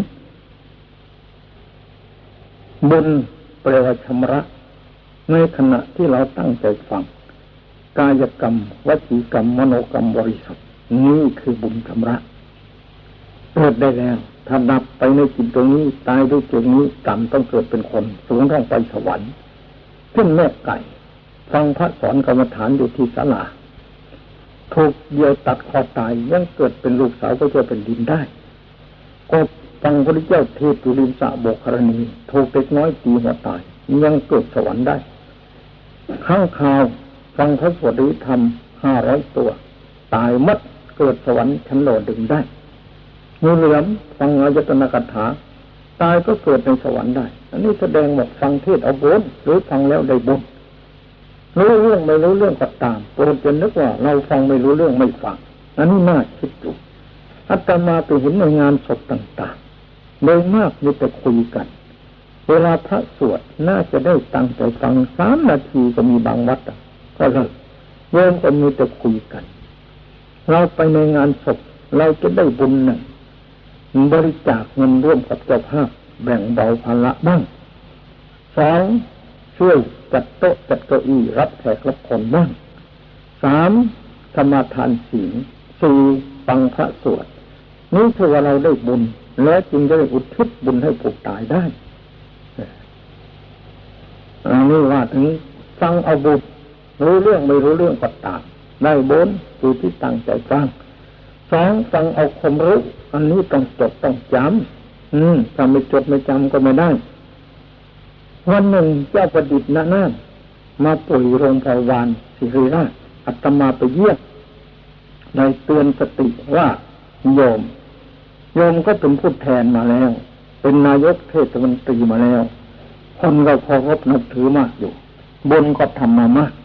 บุญแปลว่าชำระในขณะที่เราตั้งใจฟังกายกรรมวจีกรรมมโนกรรมบริสุทธิ์นี่คือบุญชำระเกิดได้แล้วถ้าดับไปในจิตตรงนี้ตายด้วยจิตนี้กรรมต้องเกิดเป็นคนสูงต้องไปสวรรค์ขึ้นแม่ไก่ฟังพระสอนกรรมฐานอยู่ที่ศาลาถูกเดียวตัดคอตายยังเกิดเป็นลูกสาวพระเจ้าแผ่นดินได้ก็ฟังพระพุทธเจ้าเทศน์อยู่ริมสระโบกคารณีถูกเด็กน้อยตีหัวตายยังเกิดสวรรค์ได้ข้างข่าวฟังพระสวดธรรมห้าร้อยตัวตายมัดเกิดสวรรค์ชั้นโลดึงได้งูเหลือมฟังอายตนะคาถาตายก็เกิดในสวรรค์ได้อันนี้แสดงว่าฟังเทศเอาบุญหรือฟังแล้วได้บุญรู้เรื่องไม่รู้เรื่องก็ตามโปรดจะนึกว่าเราฟังไม่รู้เรื่องไม่ฟังอันนี้น่าคิดอยู่อาตมาไปเห็นในงานศพต่างๆโดยมากมีแต่คุยกันเวลาพระสวดน่าจะได้ตั้งใจฟังสามนาทีก็มีบางวัดก็เลิกโยมก็มีแต่คุยกันเราไปในงานศพเราจะได้บุญหนึ่งบริจาคเงินร่วมกับเจ้าภาพแบ่งเบาภาระบ้างสองช่วยจัดโต๊ะจัดเก้าอี้รับแขกรับคนบ้างสามสมาทานศีลสี่ฟังพระสวดนี่คือว่าเราได้บุญแล้วจึงจะได้อุทิศบุญให้ผู้ตายได้อันนี้ว่าถึงฟังเอาบุญรู้เรื่องไม่รู้เรื่องก็ตามได้บุญอยู่ที่ตั้งใจฟังสองฟังเอาความรู้อันนี้ต้องจดต้องจำอืมถ้าไม่จดไม่จำก็ไม่ได้วันหนึ่งเจ้าประดิษฐ์นั่นมาป่วยโรงพยาบาลศิริราชอาตมาไปเยี่ยมในเตือนสติว่าโยมโยมก็เป็นผู้แทนมาแล้วเป็นนายกเทศมนตรีมาแล้วคนเราพอรบนับถือมากอยู่บุญก็ทำมามาก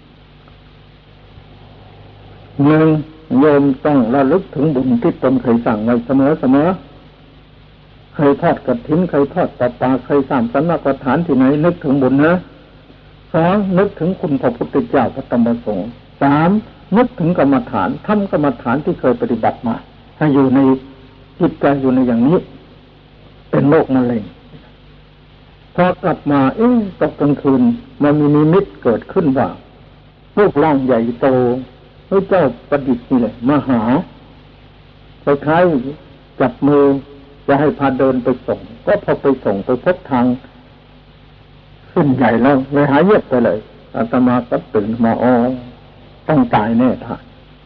หนึ่งโยมต้องระลึกถึงบุญที่ตนเคยสั่งไว้เสมอเสมอเคยทอดกฐินเคยทอดประปาเคยสร้างสำนักสถานที่ไหนนึกถึงบุญนะสองนึกถึงคุณพระพุทธเจ้าพระธรรมพระสงฆ์สามนึกถึงกรรมฐานทำกรรมฐานที่เคยปฏิบัติมาให้อยู่ในจิตใจอยู่ในอย่างนี้เป็นโรคมะเร็งพอกลับมาเอ๊ะตกกลางคืนมันมีนิมิตเกิดขึ้นว่ารูปร่างใหญ่โตพระเจ้าประดิษฐ์นี่แหละมาหาคล้ายๆจับมือจะให้พาเดินไปส่งก็พอไปส่งไปพบทางขึ้นใหญ่แล้วเลยหายเย็บไปเลยอาตมาก็ตื่นมาอ๋อต้องตายแน่ท่าน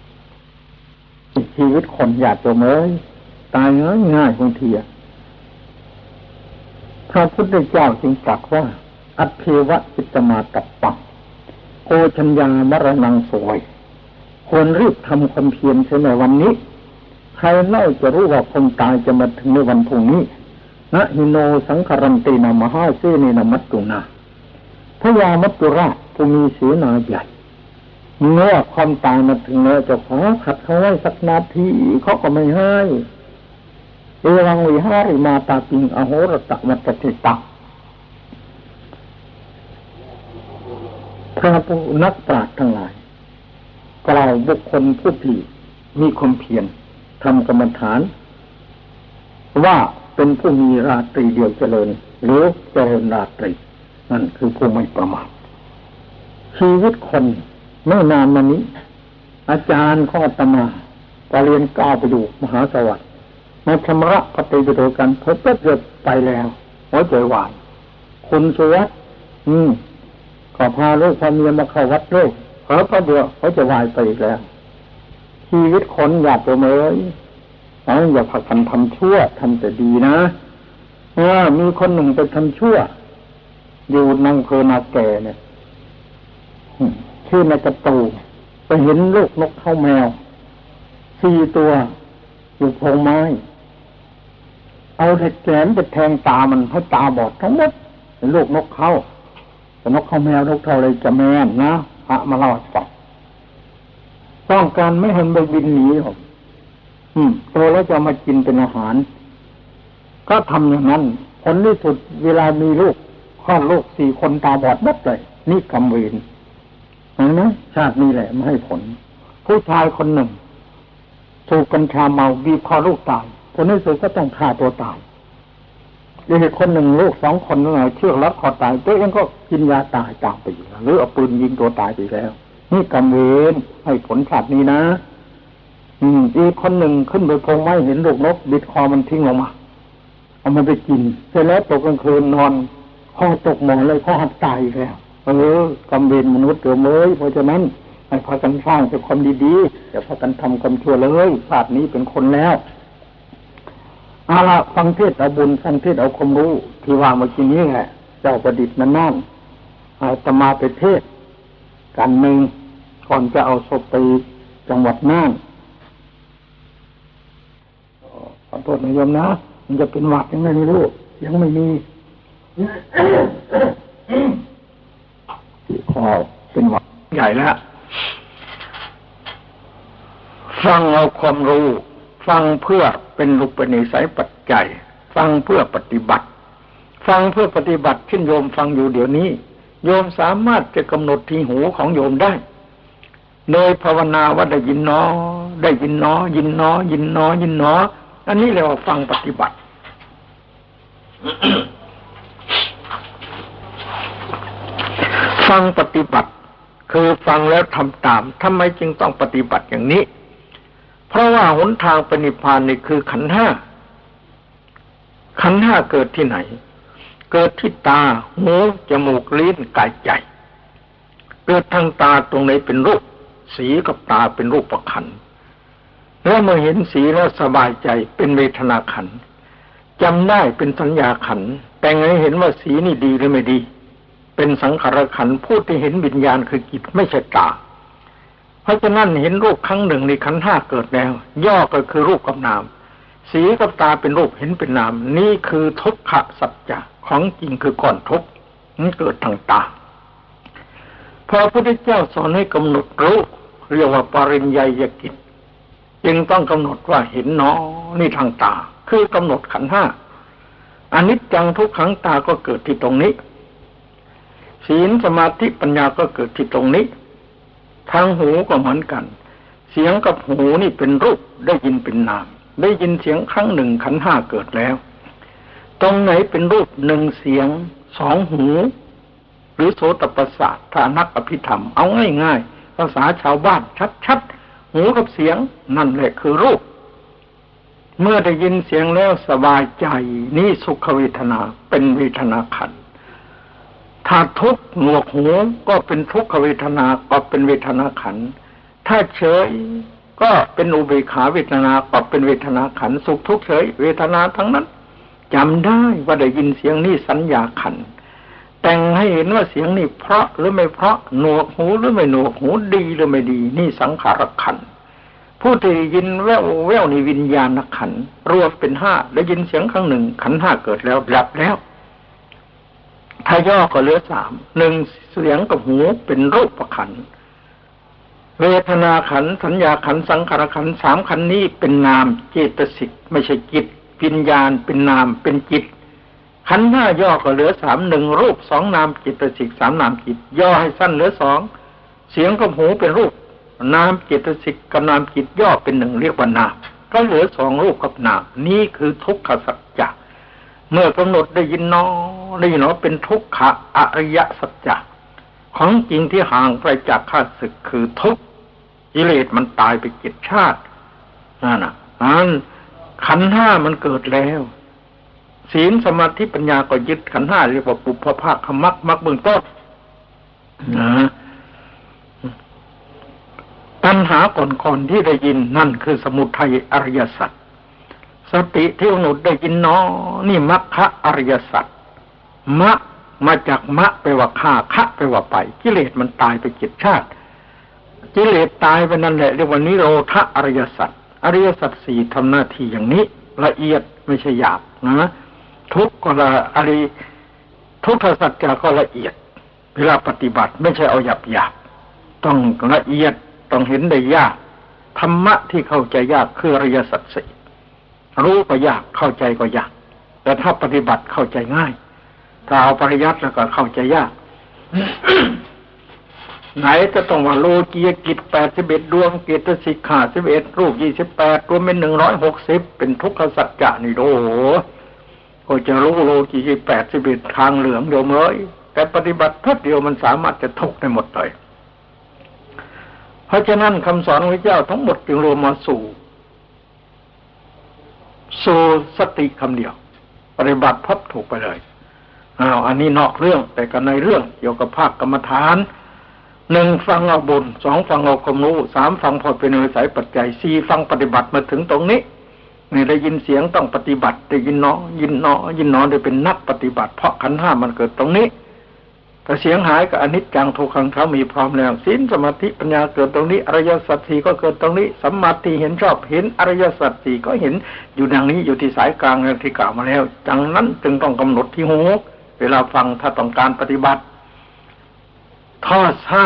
ชีวิตคนอยากจะเมยตายง่ายง่ายบางทีพระพุทธเจ้าจึงตรัสว่าอัตเทวะจิตมาตัปปังโกชัญญามรณังสวยควรรีบทำความเพียรเสียในวันนี้ใครเล่าจะรู้ว่าคนตายจะมาถึงในวันพรุ่งนี้นะหิโนสังครันตินามหาเสนีนมัตตุนาพระยามัตตุราชผู้มีเสนาใหญ่เมื่อความตายมาถึงแล้วจะขอขัดเขาไว้สักนาทีเขาก็ไม่ให้เอวังวิหาริมาตาปิงอโหรตะมัตติตะพระผู้นักปราชญ์ทั้งหลายกล่าวบุคคลผู้ที่มีความเพียรทำกรรมฐานว่าเป็นผู้มีราตรีเดียวเจริญหรือเจริญราตรีนั่นคือผู้ไม่ประมาทชีวิตคนไม่นานมานี้อาจารย์ของอาตมาปรริญญาเก้าไปอยู่มหาสวัสดิ์มาชำระปฏิบัติกันเพิ่งเกิดไปแล้วหัวใจหวานคุณสุวัสดิ์อืมก็พาลูกพาเมียมาเข้าวัดด้วยเขาพระเบื่อเขาจะวายไปอีกแล้วชีวิตคนอยากจะเมยเอาอย่าพากันทำชั่วทำแต่ดีนะว่ามีคนหนึ่งไปทำชั่วอยู่นังเพอนาแก่เนี่ยชื่อนายกระตูไปเห็นลูกนกเข้าแมวสี่ตัวอยู่โพรงไม้เอาเหล็กแหลมไปแทงตามันให้ตาบอดทั้งหมดลูกนกเข้าแต่นกเข้าแมวนกเท่าไรจะแม่นนะพระมาเล่าให้ฟังต้องการไม่ให้มันไปบินหนีหรอกอืมโตแล้วจะมากินเป็นอาหารก็ทำอย่างนั้นผลที่สุดเวลามีลูกคลอดลูกสี่คนตาบอดหมดเลยนี่กรรมเวรเห็นไหมชาตินี้แหละไม่ให้ผลผู้ชายคนหนึ่งถูกกัญชาเมาบีบคอลูกตายผลที่สุดก็ต้องฆ่าตัวตายอีกคนหนึ่งลูกสองคนนั่นแหละเชือกรัดคอตายตัวเองก็กินยาตายตามไปอยู่หรือเอาปืนยิงตัวตายไปแล้วนี่กรรมเวรให้ผลชาตินี้นะอืมอีกคนหนึ่งขึ้นไปพงไม้เห็นลูกนกบิดคอมันทิ้งลงมาเอามันไปกินเสร็จแล้วตกกลางคืนนอนคอตกหมอนเลยคอหักตายแล้วเออกรรมเวรมนุษย์เกิดเมยเพราะฉะนั้นให้พากันสร้างแต่ความดีๆอย่าพากันทำความชั่วเลยชาตินี้เป็นคนแล้วเอาละฟังเทศเอาบุญฟังเทศเอาความรู้ที่ว่าเมื่อกี้นี้แหละเจ้าประดิษฐ์นั่นนั่นอาตมาไปเทศกันหนึ่งก่อนจะเอาศพไปจังหวัดน่านขอโทษนะโยมนะมันจะเป็นหวัดยังไงไม่รู้ยังไม่มีที่คอเป็นหวัดใหญ่แล้วฟังเอาความรู้ฟังเพื่อเป็นอุปนิสัยปัจจัยฟังเพื่อปฏิบัติฟังเพื่อปฏิบัติเช่นโยมฟังอยู่เดี๋ยวนี้โยมสามารถจะกำหนดที่หูของโยมได้โดยภาวนาว่าได้ยินเนาะได้ยินเนาะยินเนาะยินเนาะยินเนาะอันนี้เรียกว่าฟังปฏิบัติ ฟังปฏิบัติคือฟังแล้วทำตามทำไมจึงต้องปฏิบัติอย่างนี้เพราะว่าหนทางไปนิพพานนี่คือขันธ์ห้าขันธ์ห้าเกิดที่ไหนเกิดที่ตาหูจมูกลิ้นกายใจเกิดทางตาตรงไหนเป็นรูปสีกับตาเป็นรูปขันธ์แล้วเมื่อเห็นสีแล้วสบายใจเป็นเวทนาขันธ์จำได้เป็นสัญญาขันธ์แต่ไงเห็นว่าสีนี่ดีหรือไม่ดีเป็นสังขารขันธ์ผู้ที่เห็นวิญญาณคือจิตไม่ใช่ตาเพราะฉะนั้นเห็นรูปครั้งหนึ่งในขันธ์ห้าเกิดแล้วย่อก็คือรูปกับนามสีกับตาเป็นรูปเห็นเป็นนามนี่คือทุกขสัจจะของจริงคือก่อนทุกข์มันเกิดทางตาพระพุทธเจ้าสอนให้กำหนดรู้เรียกว่าปริญญากิจจึงต้องกำหนดว่าเห็นเนาะนี่ทางตาคือกำหนดขันธ์ห้าอนิจจังทุกขังตาก็เกิดที่ตรงนี้ศีลสมาธิปัญญาก็เกิดที่ตรงนี้ทางหูก็เหมือนกันเสียงกับหูนี่เป็นรูปได้ยินเป็นนามได้ยินเสียงครั้งหนึ่งขันธ์ห้าเกิดแล้วตรงไหนเป็นรูปหนึ่งเสียงสองหูหรือโสตประสาทถ้านักอภิธรรมเอาง่ายๆภาษาชาวบ้านชัดๆหูกับเสียงนั่นแหละคือรูปเมื่อได้ยินเสียงแล้วสบายใจนี่สุขเวทนาเป็นเวทนาขันธ์ถ้าทุกข์หนวกหูก็เป็นทุกขเวทนาก็เป็นเวทนาขันธ์ถ้าเฉยก็เป็นอุเบกขาเวทนาก็เป็นเวทนาขันธ์สุขทุกข์เฉยเวทนาทั้งนั้นจำได้ว่าได้ยินเสียงนี้สัญญาขันธ์แต่งให้เห็นว่าเสียงนี้เพราะหรือไม่เพราะหนวกหูหรือไม่หนวกหูดีหรือไม่ดีนี่สังขารขันธ์ผู้ที่ยินแว่วแว่วในวิญญาณขันธ์รวมเป็นห้าได้ยินเสียงครั้งหนึ่งขันธ์ห้าเกิดแล้วดับแล้วถ้าย่อก็เหลือสามหนึ่งเสียงกับหูเป็นรูปขันธ์เวทนาขันธ์สัญญาขันธ์สังขารขันธ์สามขันธ์นี้เป็นนามเจตสิกไม่ใช่จิตวิญญาณเป็นนามเป็นจิตขันธ์ห้าย่อก็เหลือสามหนึ่งรูปสองนามจิตสิกสามนามจิตย่อให้สั้นเหลือสองเสียงกับหูเป็นรูปนามจิตสิกกับนามจิตย่อเป็นหนึ่งเรียกว่านามก็เหลือสองรูปกับนามนี่คือทุกขสัจจะเมื่อกำหนดได้ยินเนาะได้ยินเนาะเป็นทุกขะอริยสัจจะของจริงที่ห่างไปจากข้าศึกคือทุกข์กิเลสมันตายไปเจ็ดชาตินั่นน่ะอันขันธ์ห้ามันเกิดแล้วศีลสมาธิปัญญาก็ยึดขันธ์ห้าเรียกว่าปุพพภาคมรรคมรรคเบื้องต้นนะตัณหาก่อนๆที่ได้ยินนั่นคือสมุทัยอริยสัจสติที่กำหนดได้ยินเนาะนี่มรรคอริยสัจมรรคมาจากมะไปว่าฆ่าคะไปว่าไปกิเลสมันตายไปเจ็ดชาติกิเลสตายไปนั่นแหละเรียกว่านิโรธอริยสัจอริยสัจสี่ทำหน้าที่อย่างนี้ละเอียดไม่ใช่หยาบนะทุกข์ก็ละอริทุกขสัจจะก็ละเอียดเวลาปฏิบัติไม่ใช่เอาหยาบหยาบต้องละเอียดต้องเห็นได้ยากธรรมะที่เข้าใจยากคืออริยสัจสี่รู้ก็ยากเข้าใจก็ยากแต่ถ้าปฏิบัติเข้าใจง่ายถ้าเอาปริยัติแล้วก็เข้าใจยาก ไหนจะต้องว่าโลกียกิจแปดสิบเอ็ดดวงเกตสิกขาสิบเอ็ดรูปยี่สิบแปดรวมเป็นหนึ่งร้อยหกสิบเป็นทุกขสัจจะนี่โอ้โหก็จะรู้โลกียแปดสิบเอ็ดทางเหลืองโยมเลยแต่ปฏิบัติทัดเดียวมันสามารถจะทุกข์ได้หมดเลยเพราะฉะนั้นคำสอนของพระเจ้าทั้งหมดจึงรวมมาสู่สู่สติคำเดียวปฏิบัติพับถูกไปเลยอ้าวอันนี้นอกเรื่องแต่กันในเรื่องเกี่ยวกับภาคกรรมฐานหนึ่งฟังเอาบุญสองฟังเอาความรู้สามฟังพอเป็นวิสัยปัจจัยสี่ฟังปฏิบัติมาถึงตรงนี้นี่ได้ยินเสียงต้องปฏิบัติได้ยินเนาะยินเนาะยินเนาะได้เป็นนักปฏิบัติเพราะขันธ์ห้ามันเกิดตรงนี้แต่เสียงหายกับอนิจจังทุกขังเขามีพร้อมแล้วศีลสมาธิปัญญาเกิดตรงนี้อริยสัจสี่ก็เกิดตรงนี้สัมมาทิฏฐิเห็นชอบเห็นอริยสัจสี่ก็เห็นอยู่ดังนี้อยู่ที่สายกลางที่กล่าวมาแล้วดังนั้นจึงต้องกำหนดที่หูเวลาฟังถ้าต้องการปฏิบัติข้อห้า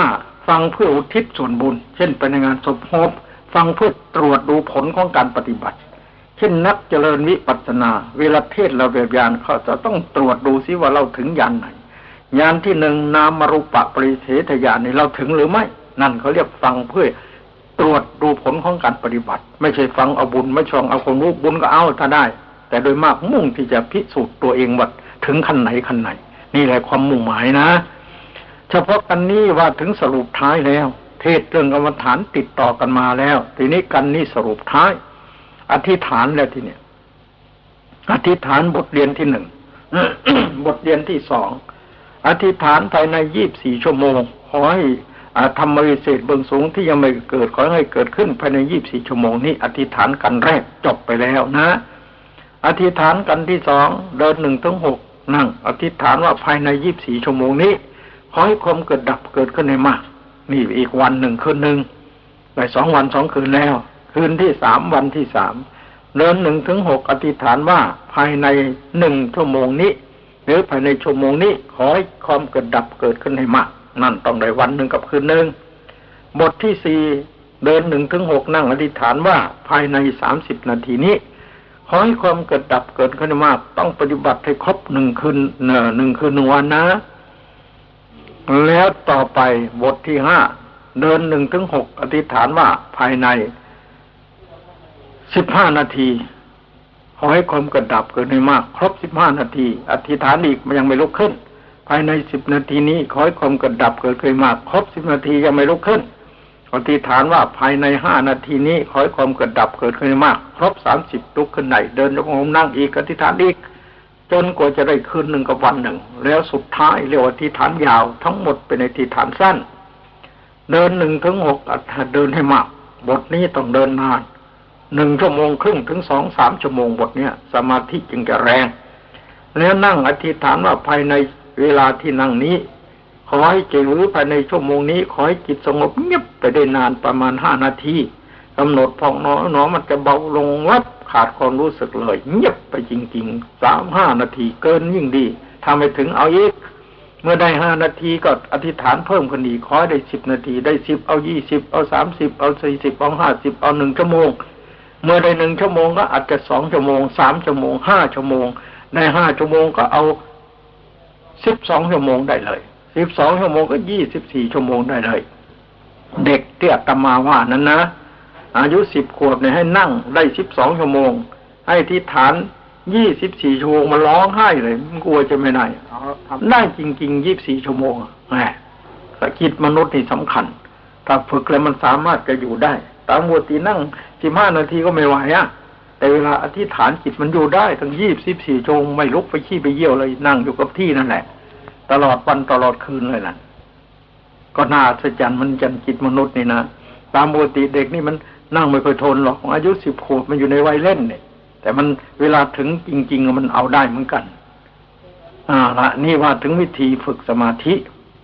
ฟังเพื่ออุทิศส่วนบุญเช่นไปในงานศพโฮปฟังเพื่อตรวจดูผลของการปฏิบัติเช่นนักเจริญวิปัสสนาเวลาเทศเราแบบญาณเขาจะต้องตรวจดูซิว่าเราถึงญาณไหนญาณที่หนึ่งนามรูปปริเฉทญาณนี่เราถึงหรือไม่นั่นเขาเรียกฟังเพื่อตรวจดูผลของการปฏิบัติไม่ใช่ฟังเอาบุญไม่ชองเอาความรู้บุญก็เอาถ้าได้แต่โดยมากมุ่งที่จะพิสูจน์ตัวเองว่าถึงขั้นไหนขั้นไหนนี่แหละความมุ่งหมายนะเฉพาะกันนี้ว่าถึงสรุปท้ายแล้วเทศเรื่องกรรมฐานติดต่อกันมาแล้วทีนี้กันนี้สรุปท้ายอธิษฐานแล้วทีนี้อธิษฐานบทเรียนที่หนึ่ง บทเรียนที่สองอธิษฐานภายในยี่สิบสี่ชั่วโมงขอให้ธรรมวิเศษเบื้องสูงที่ยังไม่เกิดขอให้เกิดขึ้นภายในยี่สิบสี่ชั่วโมงนี้อธิษฐานกันแรกจบไปแล้วนะอธิษฐานกันที่สองเดินหนึ่งถึงหกนั่งอธิษฐานว่าภายในยี่สิบสี่ชั่วโมงนี้ขอให้ความเกิดดับเกิดขึ้นในมากนี่อีกวันหนึ่งคืนหนึ่งได้สองวันสองคืนแล้วคืนที่สามวันที่สามเดินหนึ่งถึงหกอธิษฐานว่าภายในหนึ่งชั่วโมงนี้หรือภายในชั่วโมงนี้ขอให้ความเกิดดับเกิดขึ้นให้มากนั่นต้องได้วันหนึ่งกับคืนหนึ่งบทที่สี่เดินหนึ่งถึงหกนั่งอธิษฐานว่าภายในสามสิบนาทีนี้ขอให้ความเกิดดับเกิดขึ้นให้มากต้องปฏิบัติให้ครบหนึ่งคืนเนอหนึ่งคืนหนึ่งวันนะแล้วต่อไปบทที่ห้าเดินหนึ่งถึงหกอธิษฐานว่าภายในสิบห้านาทีขอให้ความเกิดดับเกิดให้มากครบสิบห้านาทีอธิษฐานอีกมันยังไม่ลุกขึ้นภายในสิบนาทีนี้ขอให้ความเกิดดับเกิดขึ้นมากครบสิบนาทียังไม่ลุกขึ้นอธิษฐานว่าภายในห้านาทีนี้ขอให้ความเกิดดับเกิดขึ้นมากครบสามสิบลุกขึ้นไหนเดินจงกรมนั่งอีกอธิษฐานอีกจนกว่าจะได้คืนหนึ่งกับวันหนึ่งแล้วสุดท้ายเรียกว่าอธิษฐานยาวทั้งหมดเป็นอธิษฐานสั้นเดินหนึ่งถึงหกเดินให้มากบทนี้ต้องเดินนานหนึ่งชั่วโมงครึ่งถึงสองสามชั่วโมงบทเนี้ยสมาธิจึงจะแรงแล้วนั่งอธิษฐานว่าภายในเวลาที่นั่งนี้ขอให้จิตหรือภายในชั่วโมงนี้ขอให้จิตสงบเงียบไปได้นานประมาณห้านาทีกำหนดพองหนอหนอมันจะเบาลงวับขาดความรู้สึกเลยเงียบไปจริงๆสามห้านาทีเกินยิ่งดีถ้าไม่ถึงเอาอีกเมื่อได้ห้านาทีก็อธิษฐานเพิ่มขึ้นอีกขอให้ได้สิบนาทีได้สิบเอายี่สิบเอาสามสิบเอาสี่สิบเอาห้าสิบเอาหนึ่งชั่วโมงเมื่อได้หนึ่งชั่วโมงก็อาจจะสองชั่วโมงสามชั่วโมงห้าชั่วโมงได้ห้าชั่วโมงก็เอาสิบสองชั่วโมงได้เลยสิบสองชั่วโมงก็ยี่สิบสี่ชั่วโมงได้เลยเด็กที่อาตมาว่านั้นนะอายุสิบขวบเนี่ยให้นั่งได้สิบสองชั่วโมงให้อธิษฐานยี่สิบสี่ชั่วโมงมาร้องไห้เลยมันกลัวจะไม่ได้ได้จริงๆยี่สิบสี่ชั่วโมงแหมแต่คิดมนุษย์นี่สำคัญถ้าฝึกแล้วมันสามารถจะอยู่ได้ตามปกตินั่งสิบห้านาทีก็ไม่ไหวอ่ะแต่เวลาอธิษฐานจิตมันอยู่ได้ทั้งยี่สิบสี่ชั่วโมงไม่ลุกไปขี้ไปเยี่ยวเลยนั่งอยู่กับที่นั่นแหละตลอดวันตลอดคืนเลยล่ะก็น่าอัศจรรย์มันจันจิตมนุษย์นี่นะตามปกติเด็กนี่มันนั่งไม่ค่อยทนหรอกอายุสิบขวบมันอยู่ในวัยเล่นเนี่ยแต่มันเวลาถึงจริงๆมันเอาได้เหมือนกันอ่าละนี่ว่าถึงวิธีฝึกสมาธิ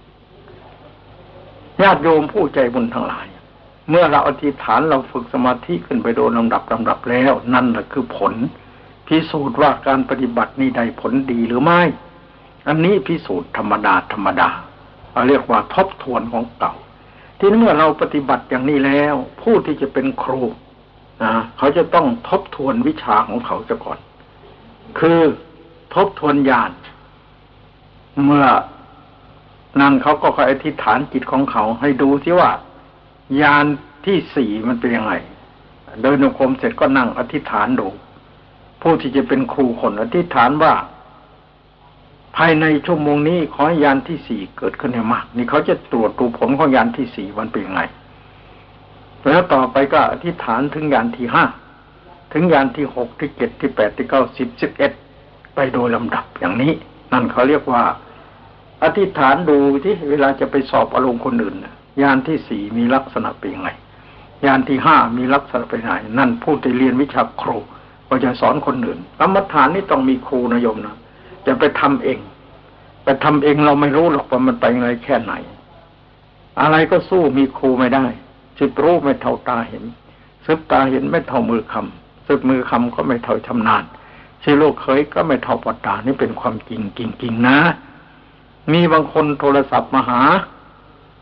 ญาติโยมผู้ใจบุญทั้งหลายเมื่อเราอธิษฐานเราฝึกสมาธิขึ้นไปโดยลำดับลำดับแล้วนั่นแหละคือผลพิสูจน์ว่าการปฏิบัตินี้ได้ผลดีหรือไม่อันนี้พิสูจน์ธรรมดาธรรมดาเราเรียกว่าทบทวนของเก่าทีนี้เมื่อเราปฏิบัติอย่างนี้แล้วผู้ที่จะเป็นครูนะเขาจะต้องทบทวนวิชาของเขาซะก่อนคือทบทวนญาณเมื่อนั้นเขาก็คอยอธิษฐานจิตของเขาให้ดูซิว่าญาณที่สี่มันเป็นยังไงเดินจงกรมเสร็จก็นั่งอธิษฐานดูผู้ที่จะเป็นครูคนอธิษฐานว่าภายในชั่วโมงนี้ขอให้ญาณที่สี่เกิดขึ้นให้มากนี่เขาจะตรวจดูผลของญาณที่สี่มันเป็นยังไงแล้วต่อไปก็อธิษฐานถึงญาณที่ห้าถึงญาณที่หกที่เจ็ดที่แปดที่เก้าสิบสิบเอ็ดไปโดยลำดับอย่างนี้นั่นเขาเรียกว่าอธิษฐานดูที่เวลาจะไปสอบอารมณ์คนอื่นญาณที่สี่มีลักษณะเป็นยังไงญาณที่ห้ามีลักษณะเป็นยังไงนั่นผู้ที่เรียนวิชาครูก็จะสอนคนอื่นกรรมฐานนี่ต้องมีครูนะโยมนะจะไปทำเองไปทำเองเราไม่รู้หรอกว่ามันไปยังไงแค่ไหนอะไรก็สู้มีครูไม่ได้สิบรู้ไม่เท่าตาเห็นสิบตาเห็นไม่เท่ามือคำสิบมือคำก็ไม่เท่าชำนาญสิโลกเคยก็ไม่เท่าปัตตานี่เป็นความจริงจริงๆนะมีบางคนโทรศัพท์มาหา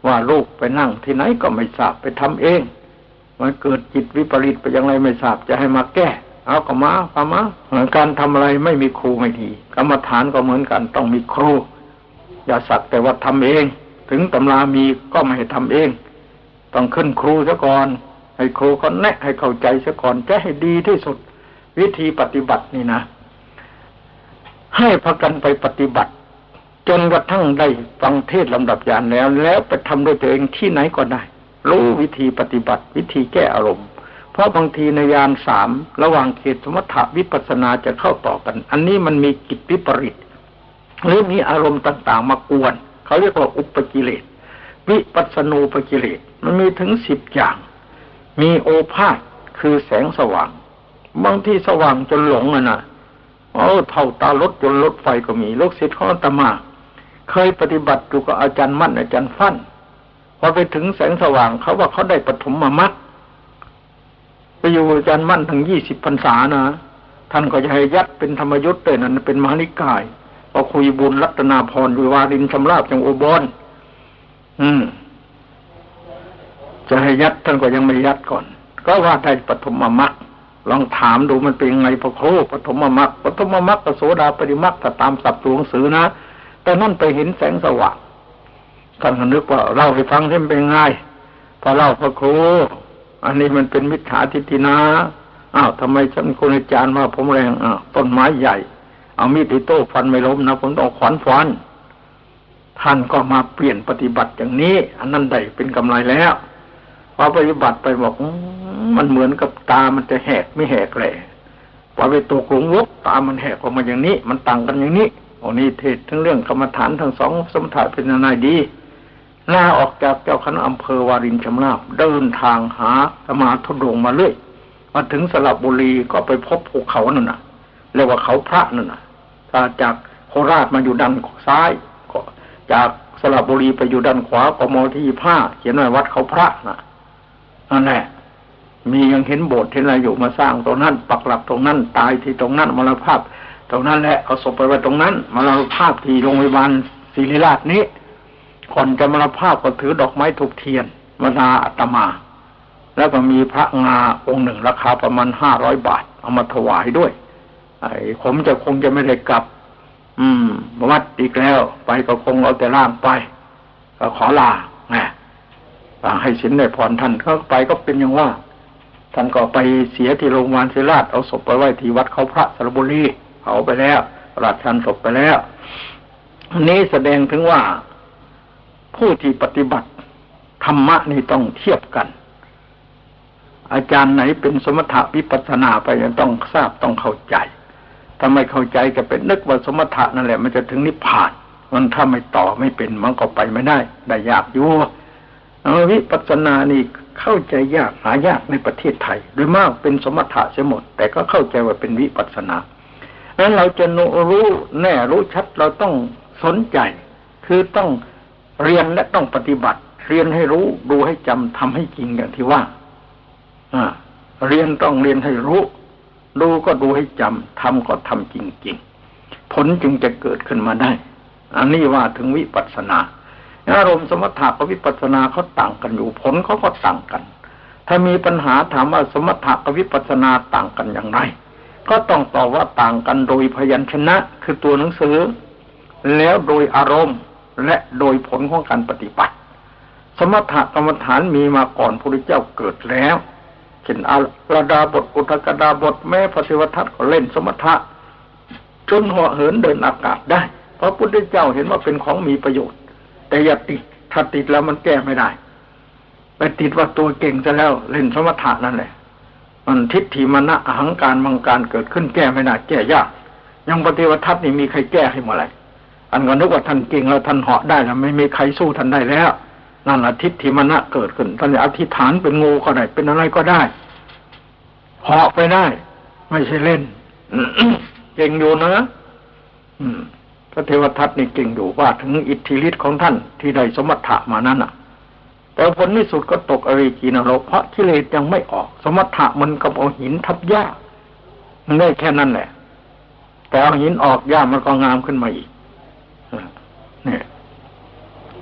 ว่าลูกไปนั่งที่ไหนก็ไม่ทราบไปทำเองมันเกิดจิตวิปริตไปอย่างไรไม่ทราบจะให้มาแก้เอาก็มาเอามาการทำอะไรไม่มีครูไม่ดีกรรมฐานก็เหมือนกันต้องมีครูอย่าสักแต่ว่าทำเองถึงตำรามีก็ไม่ให้ทำเองต้องขึ้นครูซะก่อนให้ครูเขาแนะให้เข้าใจซะก่อนจะให้ดีที่สุดวิธีปฏิบัตินี่นะให้พากันไปปฏิบัติจนกระทั่งได้ฟังเทศน์ลำดับญาณแล้วแล้วไปทำด้วยตัวเองที่ไหนก็ได้รู้วิธีปฏิบัติวิธีแก้อารมณ์เพราะบางทีในญาณสามระหว่างเขตสมถะวิปัสสนาจะเข้าต่อกันอันนี้มันมีกิจวิปริตหรือมีอารมณ์ต่างๆมากวนเขาเรียกว่าอุปกิเลสวิปัสสนูปกิเลสมันมีถึงสิบอย่างมีโอภาสคือแสงสว่างบางที่สว่างจนหลงอ่ะนะโอ้เท่าตารถจนรถไฟก็มีลูกศิษย์ของอาตมาเคยปฏิบัติอยู่กับอาจารย์มั่นอาจารย์ฟั่นพอไปถึงแสงสว่างเขาว่าเขาได้ปฐมมรรคไปอยู่อาจารย์มั่นถึงยี่สิบพรรษานะท่านก็จะให้ยัดเป็นธรรมยุทธ์เลยนั่นเป็นมหานิกายพอคุยบุญรัตนาพรวิวารินชำราบจังอุบลอืมจะให้ยัดท่านก็ยังไม่ยัดก่อนก็ว่าได้ปฐมมรรคลองถามดูมันเป็นไงพระครูปฐมมรรคปฐมมรรคโสดาปฏิมรรคถ้าตามศัพท์ตัวหนังสือนะแต่นั่นไปเห็นแสงสว่างท่านก็นึกว่าเล่าให้ฟังที่มันเป็นไงพอเล่าพระครูอันนี้มันเป็นมิจฉาทิฏฐินะอ้าวทำไมฉันคุณอาจารย์ว่าผมแรงอ้าวต้นไม้ใหญ่เอามีดอิโต้ฟันไม่ล้มนะผมต้องขวานฟันท่านก็มาเปลี่ยนปฏิบัติอย่างนี้อันนั้นได้เป็นกำไรแล้วพอปฏิบัติไปบอกมันเหมือนกับตามันจะแหกไม่แหกเลยพอไปตกหลุมวกตามันแหกออกมาอย่างนี้มันต่างกันอย่างนี้โอ้นี่เทศทั้งเรื่องกรรมฐานทั้งสองสมถะเป็นนายดีลาออกจากเจ้าคณะอำเภอวารินชำราบเดินทางหาสมาธุดงมาเรื่อยมาถึงสระบุรีก็ไปพบภูเขานั่นน่ะเรียกว่าเขาพระนั่นน่ะถ้าจากโคราชมาอยู่ด้านซ้ายจากสระบุรีไปอยู่ด้านขวากมที่ผ้าเขียนไว้วัดเขาพระน่ะนั่นแหละมียังเห็นโบสถ์เห็นอะไรอยู่มาสร้างตรงนั้นปักหลักตรงนั้นตายที่ตรงนั้นมรณภาพตรงนั้นแหละเอาศพไปไว้ตรงนั้นมรณภาพที่โรงพยาบาลศิริราชนี้ก่อนจะมรณภาพก็ถือดอกไม้ถูกเทียนมานาอาตมาแล้วก็มีพระงาองค์หนึ่งราคาประมาณห้าร้อยบาทเอามาถวายด้วยไอ้ผมจะคงจะไม่ได้กลับอืมวัดอีกแล้วไปก็คงเอาแต่ร่างไปก็ขอลาแหมให้สินได้พรท่านก็ไปก็เป็นอย่างว่าท่านก็ไปเสียที่โรงพยาบาลศิริราชเอาศพไปไว้ที่วัดเขาพระสระบุรีเผาไปแล้วราชทันศพไปแล้วนี้แสดงถึงว่าผู้ที่ปฏิบัติธรรมะนี่ต้องเทียบกันอาจารย์ไหนเป็นสมถะวิปัสสนาไปต้องทราบต้องเข้าใจถ้าไม่เข้าใจจะเป็นนึกว่าสมถะนั่นแหละมันจะถึงนิพพานมันถ้าไม่ต่อไม่เป็นมันก็ไปไม่ได้ได้ยากอยู่วิปัสสนานี่เข้าใจยากหายากในประเทศไทยโดยมากเป็นสมถะเสียหมดแต่ก็เข้าใจว่าเป็นวิปัสสนาดังนั้นเราจะรู้แน่รู้ชัดเราต้องสนใจคือต้องเรียนและต้องปฏิบัติเรียนให้รู้ดูให้จำทำให้จริงอย่างที่ว่าอ่าเรียนต้องเรียนให้รู้ดูก็ดูให้จำทำก็ทำจริงๆผลจึงจะเกิดขึ้นมาได้อันนี้ว่าถึงวิปัสสนาอารมณ์สมถะกับวิปัสสนาเขาต่างกันอยู่ผลเขาก็ต่างกันถ้ามีปัญหาถามว่าสมถะกับวิปัสสนาต่างกันอย่างไรก็ต้องตอบว่าต่างกันโดยพยัญชนะคือตัวหนังสือแล้วโดยอารมณ์และโดยผลของการปฏิบัติสมถะกรรมฐานมีมาก่อนพระพุทธเจ้าเกิดแล้วเช่นอาราดาบทอุทกดาบทแม้พระศิวทัตก็เล่นสมถะจนเหาะเหินเดินอากาศได้เพราะพระพุทธเจ้าเห็นว่าเป็นของมีประโยชน์แต่อย่าติดถ้าติดแล้วมันแก้ไม่ได้ไปติดว่าตัวเก่งซะแล้วเล่นสมถะนั่นแหละมันทิฏฐิมานะอหังการมังการเกิดขึ้นแก้ไม่ได้แก้ยากยังปฏิวัติทัศน์นี่มีใครแก้ให้หมดเลยอันก็นึกว่าท่านเก่งแล้วท่านเหาะได้แล้วไม่มีใครสู้ท่านได้แล้วนั่นแหละทิฏฐิมานะเกิดขึ้นท่านจะอธิษฐานเป็นงูก็ได้เป็นอะไรก็ได้เหาะไปได้ไม่ใช่เล่น เก่งอยู่นะอืมพระเทวทัตนี่เก่งอยู่ว่าถึงอิทธิฤทธิ์ของท่านที่ได้สมถะมานั้นน่ะแต่ผลที่สุดก็ตกอเวจีนรกเพราะกิเลสยังไม่ออกสมถะมันก็เอาหินทับหญ้ามันได้แค่นั้นแหละแต่เอาหินออกหญ้ามันก็งามขึ้นมาอีกเนี่ย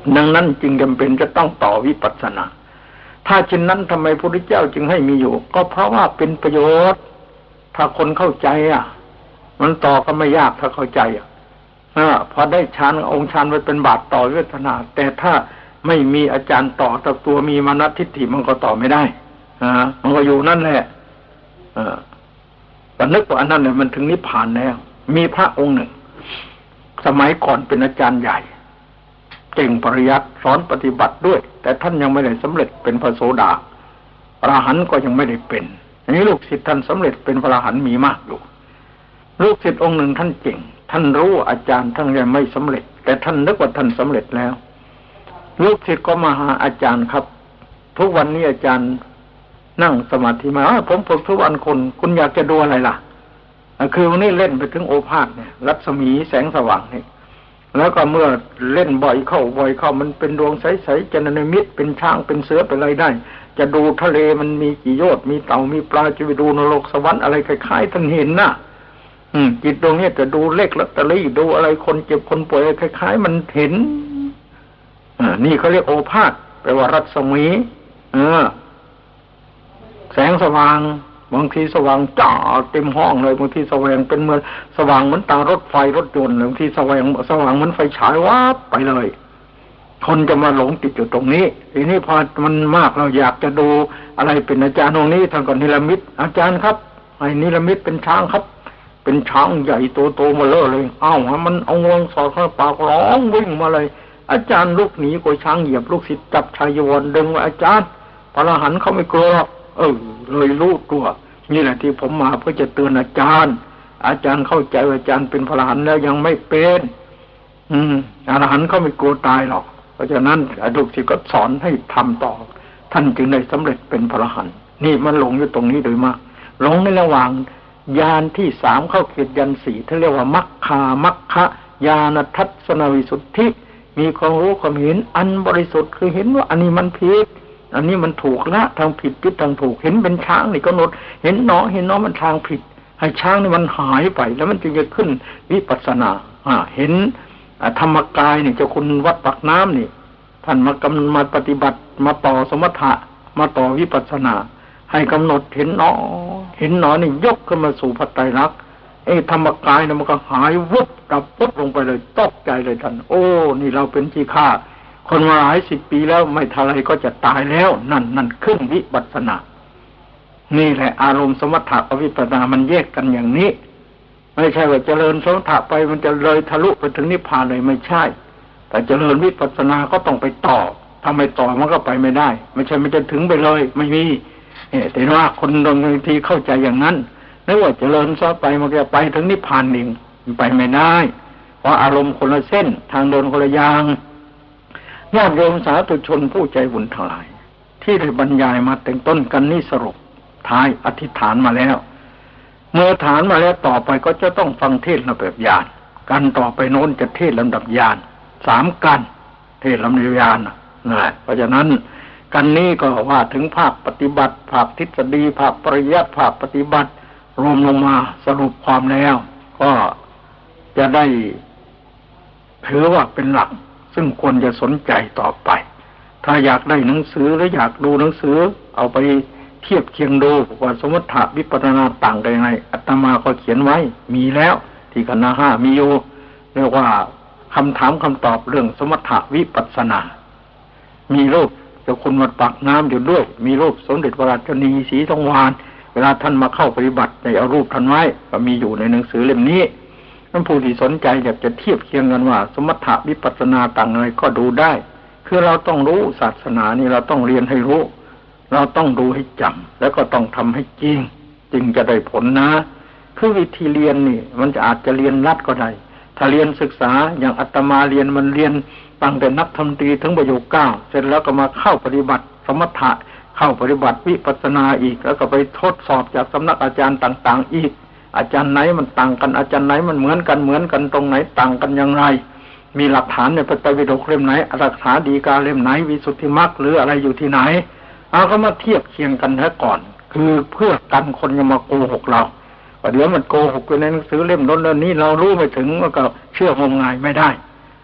ดังนั้นจึงจำเป็นจะต้องต่อวิปัสสนาถ้าเช่นนั้นทำไมพระพุทธเจ้าจึงให้มีอยู่ก็เพราะว่าเป็นประโยชน์ถ้าคนเข้าใจอ่ะมันต่อก็ไม่ยากถ้าเข้าใจอ่ะพอได้ฌานองค์ฌานไว้เป็นบาทต่อวิปัสสนาแต่ถ้าไม่มีอาจารย์ต่อแต่ตัวมีมานะทิฏฐิมันก็ต่อไม่ได้อ่ามันก็อยู่นั่นแหละอ่าแต่นึกว่าอันนั้นเนี่ยมันถึงนิพพานแล้วมีพระองค์หนึ่งสมัยก่อนเป็นอาจารย์ใหญ่เก่งปริยัติสอนปฏิบัติด้วยแต่ท่านยังไม่ได้สำเร็จเป็นพระโสดาพระอรหันต์ก็ยังไม่ได้เป็นอันนี้ลูกศิษย์ท่านสำเร็จเป็นพระอรหันต์มีมากอยู่ลูกศิษย์องค์หนึ่งท่านเก่งท่านรู้อาจารย์ท่านยังไม่สำเร็จแต่ท่านนึกว่าท่านสำเร็จแล้วลูกศิษย์ก็มาหาอาจารย์ครับทุกวันนี้อาจารย์นั่งสมาธิมาผมฝึกทุกวันคนคุณอยากจะดูอะไรล่ะคือวันนี้เล่นไปถึงโอภาสเนี่ยรัศมีแสงสว่างนี่แล้วก็เมื่อเล่นบ่อยเข้าบ่อยเข้ามันเป็นดวงใสๆจะนิมิตเป็นช้างเป็นเสือเป็นอะไรได้จะดูทะเลมันมีกี่โยชน์มีเต่ามีปลาจะไปดูนรกสวรรค์อะไรคล้ายๆท่านเห็นน่ะอืมจิตดวงนี้จะดูเลขลอตเตอรี่ดูอะไรคนเจ็บคนป่วยคล้ายๆมันเห็นอ่านี่เขาเรียกโอภาสแปลว่ารัศมีเออแสงสว่างบางทีสว่างจ้าเต็มห้องเลยบางทีสว่างเป็นเหมือนสว่างเหมือนตารถไฟรถยนต์บางทีสว่างสว่างเหมือนไฟฉายวับไปเลยคนจะมาหลงติดอยู่ตรงนี้ทีนี้พอมันมากเราอยากจะดูอะไรเป็นอาจารย์องค์นี้ท่านก็นิรมิตอาจารย์ครับไอ้นิรมิตเป็นช้างครับเป็นช้างใหญ่โตๆมาเลอะเลยอ้าวมันเอางวงสอดเข้าปากร้องวิ่งมาเลยอาจารย์ลุกหนีกลัวช้างเหยียบลูกศิษย์จับชายวนดึงว่าอาจารย์พระอรหันต์เขาไม่กลัวเออเลยรู้ตัวนี่แหละที่ผมมาเพื่อจะเตือนอาจารย์อาจารย์เข้าใจว่าอาจารย์เป็นพระอรหันต์แล้วยังไม่เป็นอืมอรหันต์เขาไม่กลัวตายหรอกเพราะฉะนั้นลูกศิษย์ก็สอนให้ทำต่อท่านจึงได้สำเร็จเป็นพระอรหันต์นี่มันหลงอยู่ตรงนี้โดยมากหลงในระหว่างญาณที่สามเข้าเขตญาณสี่ที่เรียกว่ามัคคามัคคะญาณทัศนวิสุทธิมีความรู้ความเห็นอันบริสุทธิ์คือเห็นว่าอันนี้มันผิดอันนี้มันถูกละทางผิดผิดทางถูกเห็นเป็นช้างนี่ก็นดเห็นเนาะเห็นเนาะมันทางผิดให้ช้างนี่มันหายไปแล้วมันจึงจะขึ้นวิปัสสนาอ่าเห็นธรรมกายนี่เจ้าคุณวัดปากน้ำนี่ท่านมากำมาปฏิบัติมาต่อสมถะมาต่อวิปัสสนาให้กำหนดเห็นเนาะเห็นเนาะนี่ยกขึ้นมาสู่ปัจไตรลักษณ์ไอ้ธรรมกายนี่มันก็หายวุบดับปุ๊บลงไปเลยตกใจเลยท่านโอ้นี่เราเป็นที่ฆ่าคนมาหลายสิบปีแล้วไม่ทันไรก็จะตายแล้วนั่นนั่นขึ้นวิปัสสนานี่แหละอารมณ์สมถะกับวิปัสสนามันแยกกันอย่างนี้ไม่ใช่ว่าเจริญสมถะไปมันจะเลยทะลุไปถึงนิพพานเลยไม่ใช่แต่เจริญวิปัสสนาก็ต้องไปต่อถ้าไม่ต่อมันก็ไปไม่ได้ไม่ใช่มันจะถึงไปเลยไม่มีแต่ว่าคนบางทีเข้าใจอย่างนั้นนึกว่าเจริญซะไปมันจะไปถึงนิพพานเองไปไม่ได้เพราะอารมณ์คนละเส้นทางเดินคนละอย่างญาติโยมสาธุชนผู้ใจบุญทั้งหลายที่ได้บรรยายมาแต่งต้นกันนี่สรุปท้ายอธิษฐานมาแล้วเมื่อฐานมาแล้วต่อไปก็จะต้องฟังเทศน์ลำดับญาณกันต่อไปโน้นจะเทศน์ลำดับญาณสามกันเทศน์ลำดับญาณนะเพราะฉะนั้นกันนี้ก็ว่าถึงภาคปฏิบัติภาคทฤษฎีภาคปริยัติภาคปฏิบัติรวมลงมาสรุปความแล้วก็จะได้ถือว่าเป็นหลักซึ่งควรจะสนใจต่อไปถ้าอยากได้หนังสือหรืออยากดูหนังสือเอาไปเทียบเคียงดูว่าสมถะวิปัสสนาต่างกันยังไงอาตมาก็เขียนไว้มีแล้วที่คณะห้ามีอยู่เรียกว่าคำถามคำตอบเรื่องสมถะวิปัสสนามีรูปเจ้าคุณวัดปากน้ำอยู่ด้วยมีรูปสมเด็จพระราชนีศรีทองวานเวลาท่านมาเข้าปฏิบัติในเอารูปท่านไว้ก็มีอยู่ในหนังสือเล่มนี้ท่านผู้ที่สนใจอยากจะเทียบเคียงกันว่าสมถะวิปัสสนาต่างอะไรก็ดูได้คือเราต้องรู้ศาสนานี่เราต้องเรียนให้รู้เราต้องดูให้จำแล้วก็ต้องทำให้จริงจึงจะได้ผลนะคือวิธีเรียนนี่มันจะอาจจะเรียนรัดก็ได้ถ้าเรียนศึกษาอย่างอาตมาเรียนมันเรียนตั้งแต่นักธรรมตรีถึงประโยคเก้าเสร็จแล้วก็มาเข้าปฏิบัติสมถะเข้าปฏิบัติวิปัสสนาอีกแล้วก็ไปทดสอบจากสำนักอาจารย์ต่างๆอีกอาจารย์ไหนมันต่างกันอาจารย์ไหนมันเหมือนกันเหมือนกันตรงไหนต่างกันอย่างไรมีหลักฐานในพระไตรปิฎกเล่มไหนหลักฐานดีกาเล่มไหนวิสุทธิมรรคหรืออะไรอยู่ที่ไหนเอาก็มาเทียบเคียงกันซะก่อนคือเพื่อกันคนจะมาโกหกเราว่าเดี๋ยวมันโกหกอยู่ในหนังสือเล่มนั้นเล่มนี้เรารู้ไม่ถึงมันก็เชื่องมงายไม่ได้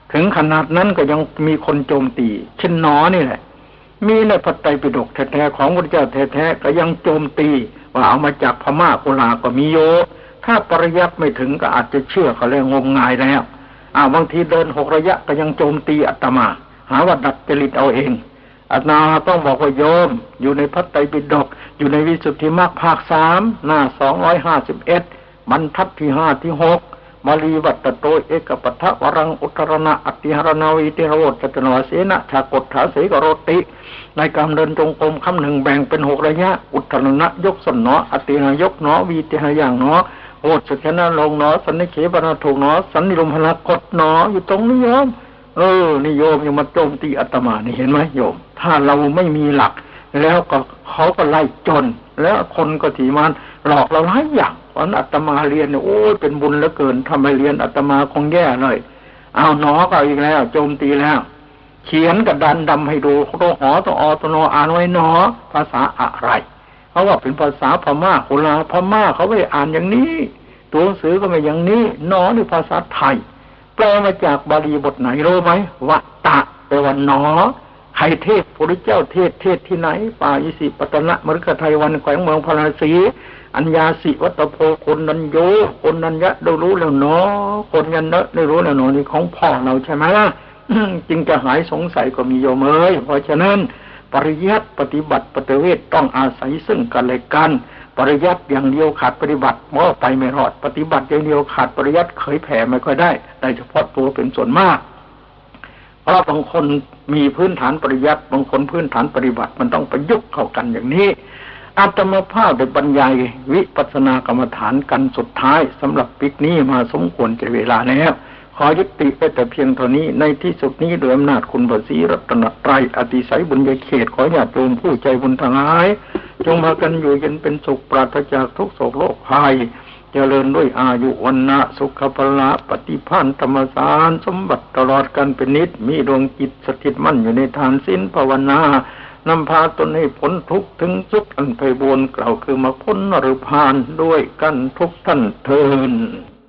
ถึงขนาดนั้นก็ยังมีคนโจมตีเช่นหนอนี่แหละมีในพระไตรปิฎกแท้ๆของพระเจ้าแท้ๆก็ยังโจมตีว่าเอามาจากพม่าโคลาก็มีโยถ้าปริยัติไม่ถึงก็อาจจะเชื่อเขาเลยงมงายแล้วอ่าบางทีเดินหกระยะก็ยังโจมตีอาตมาหาว่าดัดจริตเอาเองอาตมาต้องบอกว่าโยมอยู่ในพระไตรปิฎกอยู่ในวิสุทธิมรรคภาคสามหน้าสองร้อยห้าสิบเอ็ดบรรทัดที่ห้าที่หกมาลีวัตโตเอกปัฏฐวรังอุตรณะอติหรณวิติโรจตนวเสนะชากฏฐาเสกโรติในการเดินจงกรมคำหนึ่งแบ่งเป็นหกระยะอุตรณะยกส่วนหนออติหยกหนอวิติหอย่างหนอโอดสุขนะลงหนอสันนิเขปนาถูกหนอสันนิลมพละกดหนออยู่ตรงนี้โยมเออนี่โยมยังมาโจมตีอาตมานี่เห็นไหมโยมถ้าเราไม่มีหลักแล้วก็เขาก็ไล่จนแล้วคนก็ถีมันหลอกเราหลายอย่างเพราะอาตมาเรียนเนี่ยโอ้ยเป็นบุญเหลือเกินทำไมเรียนอาตมาคงแย่เลยเอาหนอก็อีกแล้วโจมตีแล้วเขียนกระดานดำให้ดูโตหอตอตโนอ่านไว้หนอภาษาอะไรเขาว่าเป็นภาษาพม่าโคลาพม่าเขาไม่อ่านอย่างนี้ตัวหนังสือก็ไม่อย่างนี้หนอนี่ภาษาไทยแปลมาจากบาลีบทไหนรู้ไหมวะตะแปลว่าหนอใครเทศพระเจ้าเทศเทศที่ไหนป่าอิสิปตนะมฤคทายวันแขวงเมืองพาราสีอัญญาสิวัตโพคนนันโยคนนันยะได้รู้แล้วเนาะคนยันเนได้รู้แล้วเนาะนี่ของพ่อเราใช่ไหมล่ะ จึงจะหายสงสัยก็มีโยมเอ้ยเพราะฉะนั้นปริยัติปฏิบัติปฏิเวทต้องอาศัยซึ่งกันและกันปริยัติอย่างเดียวขาดปฏิบัติมอไปไม่รอดปฏิบัติอย่างเดียวขาดปริยัติเผยแผ่ไม่ค่อยได้โดยเฉพาะตัวเป็นส่วนมากเพราะบางคนมีพื้นฐานปริยัติบางคนพื้นฐานปฏิบัติมันต้องประยุกต์เข้ากันอย่างนี้อาตมาภาพได้บรรยายวิปัสสนากรรมฐานกันสุดท้ายสำหรับปิกนี้มาสมควรแก่เวลาแล้วขอยุติไปแต่เพียงเท่านี้ในที่สุดนี้โดยอำนาจคุณพระศรีรัตนตรัยอติไสยบุญญาเขตขอญาติโยมผู้ใจบุญทั้งหลายจงพากันอยู่เย็นเป็นสุขปราศจากทุกโศกโรคภัยเจริญด้วยอายุวันนะสุขภละปฏิภาณธรรมสารสมบัติตลอดกันเป็นนิจมีดวงจิตสถิตมั่นอยู่ในทานศีลภาวนานำพาตนให้พ้นทุกข์ถึงสุขอันไพบูลย์กล่าวคือมาพ้นนรพานด้วยกันทุกท่านเทอญ